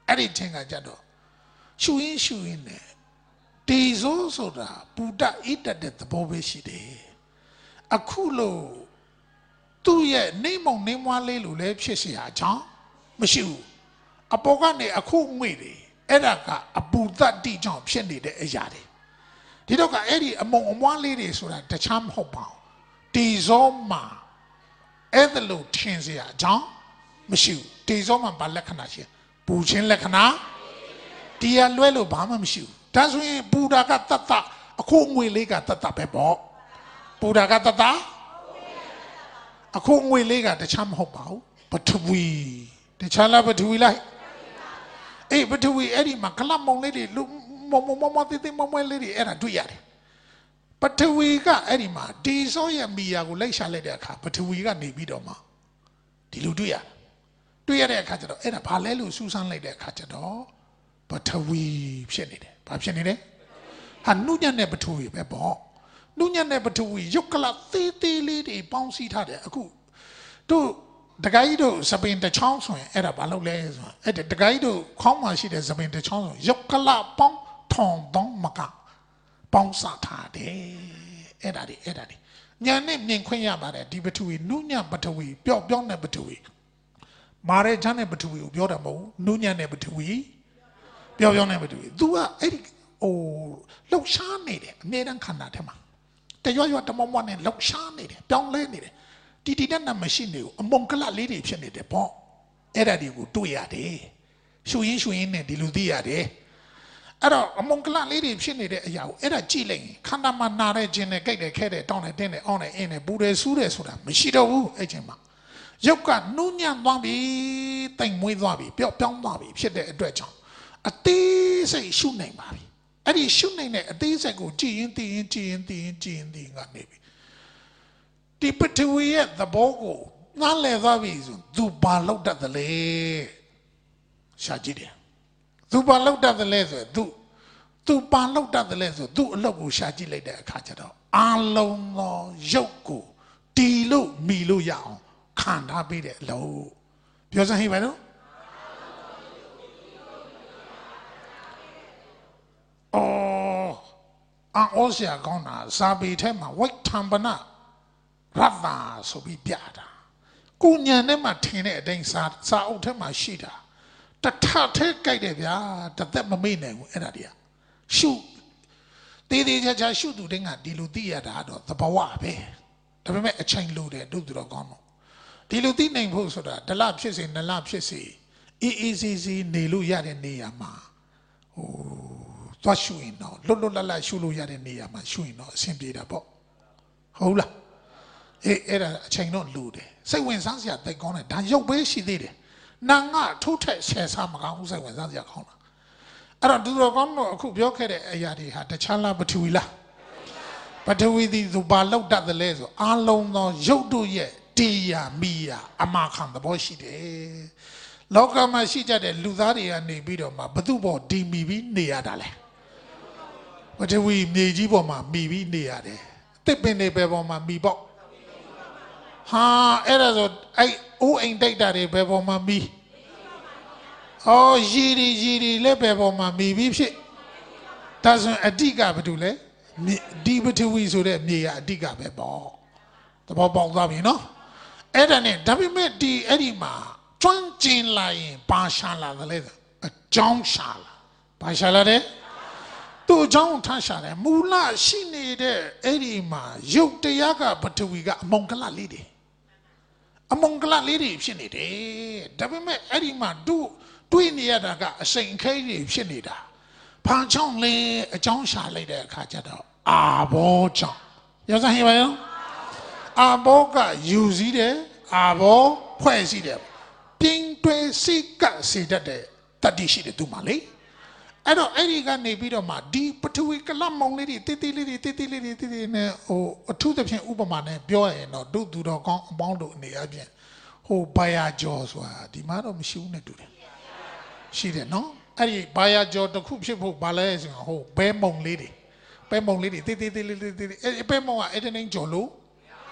Speaker 1: အဲ့ဒီထင်ကကြတော့ရှူရင်းရှူရင်းနဲ့တေဇောဆိုတာပူတတ်ဣတတ်တဲ့သဘောပဲရှိတယ်အခုလို့သူ့ရဲ့နေမုံနေမွားလေးလိုလဲဖြစ်เสียအကြောင်းမရှိဘူးအပေါ်ကနေအခုငွေတွေအဲ့ဒါကအပူတတ်တိကြောင့်ဖြစ်နေတဲ့အရာတွေဒီတော့ကအဲ့ဒီအမုံအမွားလေးတွေဆိုတာတခြားမဟုတ်ပါဘူးတေဇောမှာအဲ့ဒါလို့ထင်เสียအကြောင်းမရှိဘူးတေဇောမှာဘာလက္ခဏာရှိပူခြင်းလက္ခဏာတရားလွဲလို့ဘာမှမရှိဘူးဒါဆိုရင်ပူတာကတတ်တအခုငွေလေးကတတ်တပဲပေါ့ပူတာကတတ်တအခုငွေလေးကတခြားမဟုတ်ပါဘူးပထဝီတခြားလားပထဝီလားအေးပထဝီအဲ့ဒီမှာကလပ်မုံလေးတွေလူမမမမတိတိမမလေးတွေအဲ့ဒါတွေ့ရတယ်ပထဝီကအဲ့ဒီမှာဒီစောရဲ့မီယာကိုလိုက်ရှာလိုက်တဲ့အခါပထဝီကနေပြီးတော့မှဒီလိုတွေ့ရတွေ့ရတဲ့အခါကျတော့အဲ့ဒါဘာလဲလို့စူးစမ်းလိုက်တဲ့အခါကျတော့ပထဝီဖြစ်နေတယ်ဘာဖြစ်နေလဲဟာနုညံ့တဲ့ပထဝီပဲပေါ့နုညံ့တဲ့ပထဝီရုပ်ကလသေးသေးလေးတွေပေါင်းစည်းထားတယ်အခုတို့တကိုင်းတို့စပင်တစ်ချောင်းဆိုရင်အဲ့ဒါဘာလုပ်လဲဆိုတော့အဲ့ဒါတကိုင်းတို့ခေါင်းမှာရှိတဲ့စပင်တစ်ချောင်းဆိုရုပ်ကလပေါင်းထောင်ပေါင်းမကပေါင်းစားထားတယ်အဲ့ဒါတွေအဲ့ဒါတွေညာနဲ့မြင်ခွင့်ရပါတယ်ဒီပထဝီနုညံ့ပထဝီပျော့ပြောင်းတဲ့ပထဝီမာရဲချမ်းတဲ့ပထဝီကိုပြောတာမဟုတ်ဘူးနုညံ့တဲ့ပထဝီပျော့ပြောင်းတဲ့ပထဝီ तू ကအဲ့ဒီဟိုလှုပ်ရှားနေတယ်အမြဲတမ်းခန္ဓာထဲမှာတရွရွတမမနဲ့လှုပ်ရှားနေတယ်ပြောင်းလဲနေတယ်တီတီနဲ့မရှိနေဘူးအမုံကလလေးတွေဖြစ်နေတယ်ပေါ့အဲ့ဒါတွေကိုတွေ့ရတယ်ရှူရင်းရှူရင်းနဲ့ဒီလိုသိရတယ်အဲ့တော့အမုံကလလေးတွေဖြစ်နေတဲ့အရာကိုအဲ့ဒါကြည့်လိုက်ရင်ခန္ဓာမှာနာတဲ့ခြင်းနဲ့ကြိတ်တယ်ခဲတယ်တောင်းတယ်တင်းတယ်အောင်းတယ်အင်းတယ်ပူတယ်ဆူးတယ်ဆိုတာမရှိတော့ဘူးအဲ့ချိန်မှာရုပ်ကနုညံ့သွားပြီတိမ်မွေးသွားပြီပျော့ပြောင်းသွားပြီဖြစ်တဲ့အတွက်ကြောင့်အသေးစိတ်ရှုနိုင်ပါပြီအဲ့ဒီရှုနိုင်တဲ့အသေးစိတ်ကိုကြည်ရင်တည်ရင်ကြည်ရင်တည်ရင်ကြည်ရင်တည်ကနေပြီဒီပထဝီရဲ့သဘောကိုနားလည်သွားပြီဆိုသူဘာလောက်တတ်တယ်လဲရှာကြည့်တယ်သူဘာလောက်တတ်တယ်လဲဆိုသူသူဘာလောက်တတ်တယ်လဲဆိုသူအလုပ်ကိုရှာကြည့်လိုက်တဲ့အခါကျတော့အာလုံးသောရုပ်ကိုတီလို့မီလို့ရအောင်ခံထားပေးတဲ့အလုပ်ပြောစမ်းဟိပါနော်အော်အော်ဆရာကောင်းတာဇာပေထဲမှာဝိတ်ထံပနရတ္တာဆိုပြီးပြတာကိုညံနဲ့မှထင်တဲ့အတိုင်းစာစာအုပ်ထဲမှာရှိတာတထထဲကြိုက်တယ်ဗျာတသက်မမေ့နိုင်ဘူးအဲ့ဒါတွေကရှုတေးသေးချာချာရှုသူတိုင်းကဒီလိုသိရတာတော့သဘာဝပဲဒါပေမဲ့အချိန်လိုတယ်တို့သူတော့ကောင်းတော့ဒီလိုသိနိုင်ဖို့ဆိုတာဒလဖြစ်စေနလဖြစ်စေအေးအေးစီစီနေလို့ရတဲ့နေရာမှာဟိုသွားရှုရင်တော့လွတ်လွတ်လပ်လပ်ရှုလို့ရတဲ့နေရာမှာရှုရင်တော့အဆင်ပြေတာပေါ့ဟုတ်လားအေးအဲ့ဒါအချိန်တော့လိုတယ်စိတ်ဝင်စားစရာတိတ်ကောင်းတယ်ဒါရုပ်ပဲရှိသေးတယ်နာငါထိုးထက်ဆယ်စားမကောင်းဘူးစိတ်ဝင်စားစရာကောင်းတာအဲ့တော့သူတော်ကောင်းတော့အခုပြောခဲ့တဲ့အရာတွေဟာတခြားလားပထဝီလားပထဝီဒီသူဘာလောက်တတ်တယ်လဲဆိုအာလုံးသောရုပ်တို့ရဲ့တရားမိယာအမခံသဘောရှိတယ်လောကမှာရှိကြတဲ့လူသားတွေကနေပြီးတော့မှဘသူ့ဘောဒီမိပြီးနေရတာလဲပထဝီမြေကြီးပေါ်မှာမိပြီးနေရတယ်တစ်ပင်တွေပဲပေါ်မှာမိပေါ့ဟာအဲ့ဒါဆိုအဲ့အိုးအိမ်တိုက်တာတွေပဲပေါ်မှာမိအော်ရီရီရီရီလည်းပဲပေါ်မှာမိပြီးဖြစ်ဒါဆိုအဓိကဘာလို့လဲဒီပထဝီဆိုတဲ့မြေကအဓိကပဲပေါ့သဘောပေါက်သွားပြီနော်အဲ့ဒါနဲ့ဒါပေမဲ့ဒီအဲ့ဒီမှာကျွမ်းကျင်လာရင်ဘာရှာလာတယ်လဲအကြောင်းရှာလာဘာရှာလာတယ်သူ့အကြောင်းထားရှာတယ်မူလရှိနေတဲ့အဲ့ဒီမှာရုပ်တရားကပထဝီကအမုံကလလေးတွေအမုံကလလေးတွေဖြစ်နေတယ်ဒါပေမဲ့အဲ့ဒီမှာတို့တွေးနေရတာကအစိမ်ခဲတွေဖြစ်နေတာဘာကြောင့်လဲအကြောင်းရှာလိုက်တဲ့အခါကျတော့အာဘောကြောင့်ရောစမ်းဟိပါရောအာဘောကယူစည်းတယ်အာဘောဖွဲ့စည်းတယ်ပြင်းတွဲစိတ်ကစေတတ်တဲ့တတိရှိတယ်သူမှလေအဲ့တော့အဲ့ဒီကနေပြီးတော့မှဒီပထဝီကလပ်မောင်လေးတွေတိတိလေးတွေတိတိလေးတွေတိတိနဲ့ဟိုအထူးသဖြင့်ဥပမာနဲ့ပြောရရင်တော့ဒုသူတော်ကောင်းအပေါင်းတို့အနေအချင်းဟိုဘာယာကျော်ဆိုတာဒီမှာတော့မရှိဘူးနဲ့တူတယ်ရှိတယ်နော်အဲ့ဒီဘာယာကျော်တစ်ခုဖြစ်ဖို့ဘာလဲဆိုတော့ဟိုဘဲမုံလေးတွေဘဲမုံလေးတွေတိတိတိလေးတိတိအဲ့ဘဲမုံကအဲ့တန်းကျော်လို့ဘ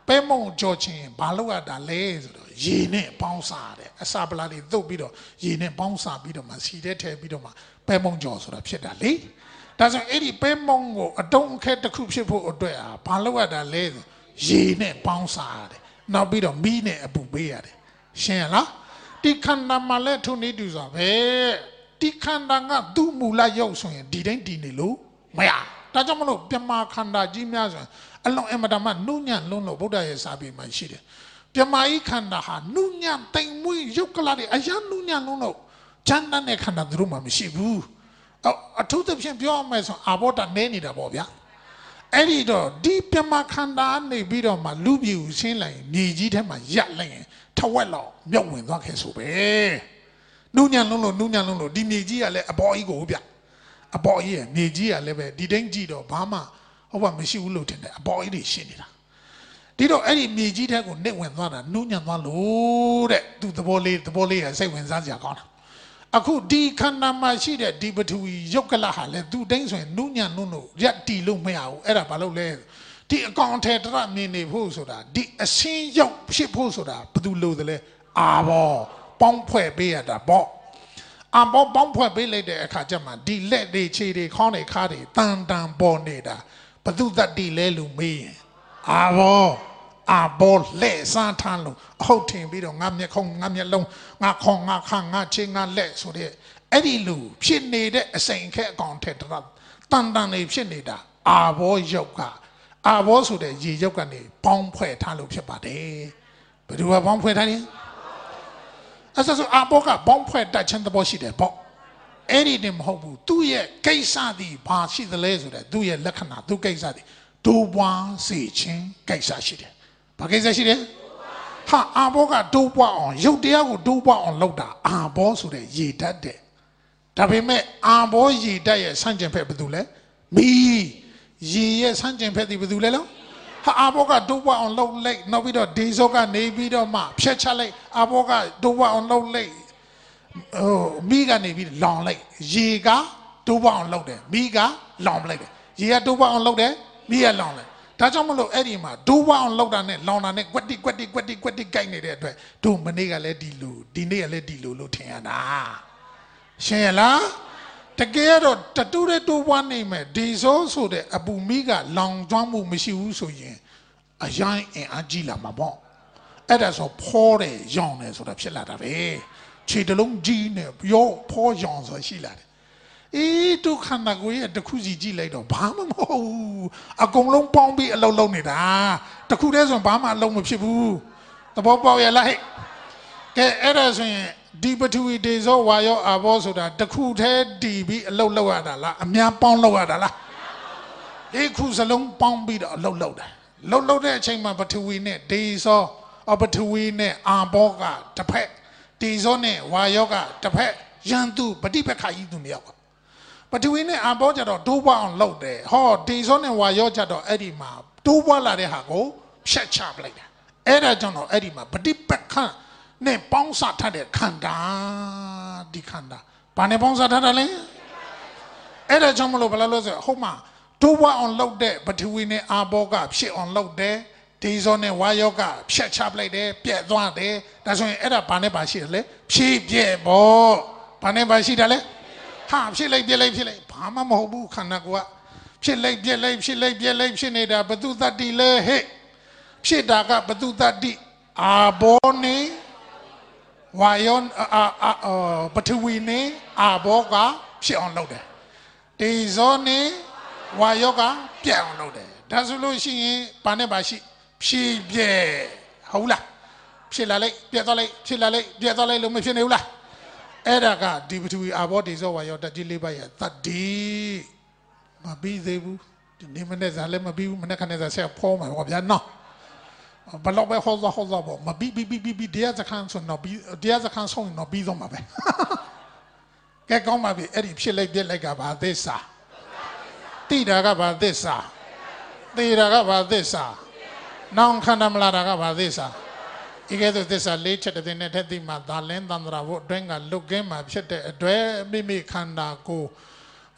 Speaker 1: ပဲမုံကြောချင်းဘာလို့ရတာလဲဆိုတော့ရေနဲ့ပေါင်းစားတယ်အစာပလာတွေသုတ်ပြီးတော့ရေနဲ့ပေါင်းစားပြီးတော့မှစီတဲ့ထဲပြီးတော့မှပဲမုံကြောဆိုတာဖြစ်တာလေဒါဆိုအဲ့ဒီပဲမုံကိုအတုံးအခက်တစ်ခုဖြစ်ဖို့အတွက်ဟာဘာလို့ရတာလဲဆိုရေနဲ့ပေါင်းစားရတယ်နောက်ပြီးတော့မီးနဲ့အပူပေးရတယ်ရှင်းလားဒီခန္ဓာမှာလည်းထုံနေတူဆိုပဲဒီခန္ဓာကသူ့မူလရုပ်ဆိုရင်ဒီတိုင်းဒီနေလို့မရဒါကြောင့်မလို့ပြမခန္ဓာကြီးများဆိုရင်အလုံးအမတမနုညံ့လုံးလို့ဗုဒ္ဓရဲ့စာပေမှာရှိတယ်ပြမဤခန္ဓာဟာနုညံ့တိမ်မွေးရုပ်ကလာတွေအယံနုညံ့လုံးလို့ဉာဏ်နဲ့ခန္ဓာသူတို့မှမရှိဘူးအထူးသဖြင့်ပြောမယ်ဆိုအာဘောတနဲနေတာပေါ့ဗျာအဲ့ဒီတော့ဒီပြမခန္ဓာနေပြီးတော့မှလူပြည်ကိုရှင်းလိုက်မြေကြီးထဲမှာရက်လိုက်ရင်ထဝက်လောက်မြုပ်ဝင်သွားခဲ့ဆိုပဲနုညံ့လုံးလို့နုညံ့လုံးလို့ဒီမြေကြီးကလည်းအပေါ်ကြီးကိုဗျအပေါ်ကြီးရဲ့မြေကြီးကလည်းပဲဒီတိုင်းကြည့်တော့ဘာမှဟုတ်ပါမရှိဘူးလို့ထင်တယ်အပေါ်ကြီးတွေရှင်းနေတာဒီတော့အဲ့ဒီမြေကြီးတဲ့ကိုနှိမ့်ဝင်သွားတာနုညံ့သွားလို့တဲ့သူသဘောလေးသဘောလေးကစိတ်ဝင်စားစရာကောင်းတာအခုဒီခန္ဓာမှာရှိတဲ့ဒီပထဝီယုတ်ကလဟာလဲသူတိုင်းဆိုရင်နုညံ့လို့ရက်တီလို့မရဘူးအဲ့ဒါဘာလို့လဲဒီအကောင်အထည်တရမြင်နေဖို့ဆိုတာဒီအရှင်းယုတ်ဖြစ်ဖို့ဆိုတာဘယ်သူလို့သလဲအာဘောပေါင်းဖွဲ့ပေးရတာပေါ့အဘောပေါင်းဖွဲ့ပေးလိုက်တဲ့အခါကျမှဒီလက်တွေခြေတွေခေါင်းတွေခါးတွေတန်တန်ပေါ်နေတာဘသူတတ်တိလဲလို့မေးရင်အာဘောအာဘောလက်စားထမ်းလို့အဟုတ်ထင်ပြီးတော့ငါမျက်ခုံးငါမျက်လုံးငါခေါင်းငါခါငါခြေငါလက်ဆိုတဲ့အဲ့ဒီလူဖြစ်နေတဲ့အစိမ်ခက်အကောင်ထက်တရတန်တန်နေဖြစ်နေတာအာဘောယုတ်ကအာဘောဆိုတဲ့ရေယုတ်ကနေပေါင်းဖွဲ့ထားလို့ဖြစ်ပါတယ်ဘယ်သူကပေါင်းဖွဲ့ထားလဲအဲ့ဆိုအာဘောကပေါင်းဖွဲ့တတ်ခြင်းသဘောရှိတယ်ပေါ့အဲ့ဒီနေမဟုတ်ဘူးသူ့ရဲ့ကိစ္စသည်ဘာရှိသလဲဆိုတဲ့သူ့ရဲ့လက္ခဏာသူ့ကိစ္စသည်ဒိုးပွားစေခြင်းကိစ္စရှိတယ်ဘာကိစ္စရှိတယ်ဟာအာဘောကဒိုးပွားအောင်ရုပ်တရားကိုဒိုးပွားအောင်လုပ်တာအာဘောဆိုတဲ့ရေတတ်တဲ့ဒါပေမဲ့အာဘောရေတတ်ရဲ့ဆန့်ကျင်ဘက်ဘယ်သူလဲမီးရေရဲ့ဆန့်ကျင်ဘက်သည်ဘယ်သူလဲလို့ဟာအာဘောကဒိုးပွားအောင်လုပ်လိုက်နောက်ပြီးတော့ဒေဇောကနေပြီးတော့မှဖျက်ချလိုက်အာဘောကဒိုးပွားအောင်လုပ်လိုက်ဟိုမိကနေပြီးလောင်လိုက်ရေကဒိုးပွားအောင်လုပ်တယ်မိကလောင်လိုက်တယ်ရေကဒိုးပွားအောင်လုပ်တယ်မိကလောင်လိုက်ဒါကြောင့်မလို့အဲ့ဒီမှာဒိုးပွားအောင်လုပ်တာနဲ့လောင်တာနဲ့ကွက်တိကွက်တိကွက်တိကွက်တိကြိုက်နေတဲ့အတွက်တို့မနေ့ကလည်းဒီလိုဒီနေ့ကလည်းဒီလိုလို့ထင်ရတာရှင်းရလားတကယ်တော့တတူတဲ့တိုးပွားနေမယ်ဒီဆိုဆိုတဲ့အပူမိကလောင်ကျွမ်းမှုမရှိဘူးဆိုရင်အရင်အင်အားကြီးလာမှာပေါ့အဲ့ဒါဆိုဖောတယ်ရောင်တယ်ဆိုတာဖြစ်လာတာပဲခြေတလုံးကြီးနေပြောဖောရောင်ဆိုရှိလာတယ်အေးဒုက္ခနာကိုရဲ့တခုစီကြည့်လိုက်တော့ဘာမှမဟုတ်ဘူးအကုန်လုံးပေါင်းပြီးအလုံးလုံးနေတာတခုတည်းဆိုဘာမှအလုံးမဖြစ်ဘူးသဘောပေါက်ရလားဟဲ့ကဲအဲ့ဒါဆိုရင်ဒီပထဝီဒေဇောဝါယောအာဘောဆိုတာတခုတည်းတီးပြီးအလုံးလောက်ရတာလားအများပေါင်းလောက်ရတာလားဒီခုစလုံးပေါင်းပြီးတော့အလုံးလောက်တာလှုပ်လှုပ်တဲ့အချိန်မှာပထဝီနဲ့ဒေဇောအပထဝီနဲ့အာဘောကတစ်ဖက်ဒေဇောနဲ့ဝါယောကတစ်ဖက်ရန်သူပဋိပက္ခကြီးသူမြောက်ပထဝီနဲ့အာဘောကြတော့တိုးပွားအောင်လုပ်တယ်ဟောဒေဇောနဲ့ဝါယောကြတော့အဲ့ဒီမှာတိုးပွားလာတဲ့ဟာကိုဖြတ်ချပလိုက်တာအဲ့ဒါကြောင့်တော့အဲ့ဒီမှာပဋိပက္ခနဲ့ပေါင်းစားထားတဲ့ခန္ဓာဒီခန္ဓာဘာနဲ့ပေါင်းစားထားတာလဲအဲ့ဒါကြောင့်မလို့ဘယ်လိုလဲဆိုဟုတ်မှာတိုးပွားအောင်လုပ်တဲ့ပထဝီနဲ့အာဘောကဖြစ်အောင်လုပ်တယ်ဒေဇောနဲ့ဝါယောကဖြတ်ချပလိုက်တယ်ပြက်သွားတယ်ဒါဆိုရင်အဲ့ဒါဘာနဲ့ပါရှိတယ်လဲဖြည့်ပြက်ပေါ့ဘာနဲ့ပါရှိတယ်လဲဟာဖြစ်လိုက်ပြက်လိုက်ဖြစ်လိုက်ဘာမှမဟုတ်ဘူးခန္ဓာကိုယ်ကဖြစ်လိုက်ပြက်လိုက်ဖြစ်လိုက်ပြက်လိုက်ဖြစ်နေတာဘသူတတ္တိလဲဟဲ့ဖြစ်တာကဘသူတတ္တိအာဘောနေဝါယောအာပထဝီနေအာဘောကဖြစ်အောင်လုပ်တယ်ဒေဇောနေဝါယောကပြက်အောင်လုပ်တယ်ဒါဆိုလို့ရှိရင်ဘာနဲ့ပါရှိဖြည့်ပြက်ဟုတ်လားဖြစ်လာလိုက်ပြက်သွားလိုက်ဖြစ်လာလိုက်ပြက်သွားလိုက်လို့မဖြစ်နေဘူးလားအဲ့ဒါကဒီပထဝီအာဘောဒေဇောဝါယောတတိလေးပါးရဲ့တတ္တိမပြီးသေးဘူးဒီနေ့မနေ့ကလည်းမပြီးဘူးမနေ့ကလည်းဆက်ဖော်မှာဟောဗျာနော်ဘလောက်ပဲဟောသွားဟောသွားပေါ့မပြီးပြီးပြီးပြီးတရားစခန်းဆိုတော့ပြီးတရားစခန်းဆုံးတော့ပြီးသွားမှာပဲကဲကောင်းပါပြီအဲ့ဒီဖြစ်လိုက်ပြက်လိုက်ကဘာသစ္စာတိတာကဘာသစ္စာသေတာကဘာသစ္စာနောင်ခန္ဓာမလာတာကဘာသစ္စာဤကဲ့သို့သစ္စာလေးချက်တဲ့နဲ့ထက်သိမှသာလင်းသန္တရာဘုအတွင်းကလွတ်ကင်းမှာဖြစ်တဲ့အတွက်မိမိခန္ဓာကိုခ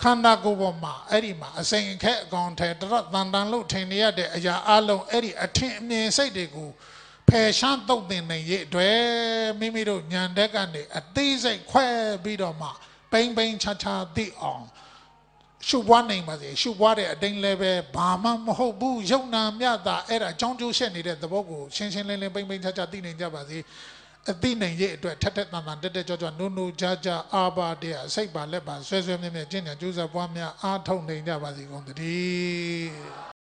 Speaker 1: ခန္ဓာကိုယ်ပေါ်မှာအဲ့ဒီမှာအစိမ်အခက်အကောင်ထဲတရတန်တန်လို့ထင်နေရတဲ့အရာအလုံးအဲ့ဒီအထင်အမြင်စိတ်တွေကိုဖယ်ရှားတုတ်တင်နေရဲ့အတွက်မိမိတို့ဉာဏ်တက်ကနေအသေးစိတ်ခွဲပြီးတော့မှပိမ့်ပိမ့်ချာချာသိအောင်ရှုပွားနိုင်ပါစေရှုပွားတဲ့အတိုင်းလည်းပဲဘာမှမဟုတ်ဘူးယုံနာမြတာအဲ့ဒါအကြောင်းကျိုးဆက်နေတဲ့သဘောကိုရှင်းရှင်းလင်းလင်းပိမ့်ပိမ့်ချာချာသိနိုင်ကြပါစေအသိနိုင်ရဲ့အတွက်ထက်ထက်တန်တန်တက်တက်ကြွကြွနိုးနိုးကြားကြားအာပါတဲ့အစိတ်ပါလက်ပါဆွဲဆွဲမြဲမြဲကျင့်ကြံကြိုးစားပွားများအားထုတ်နိုင်ကြပါစေကုန်သတည်း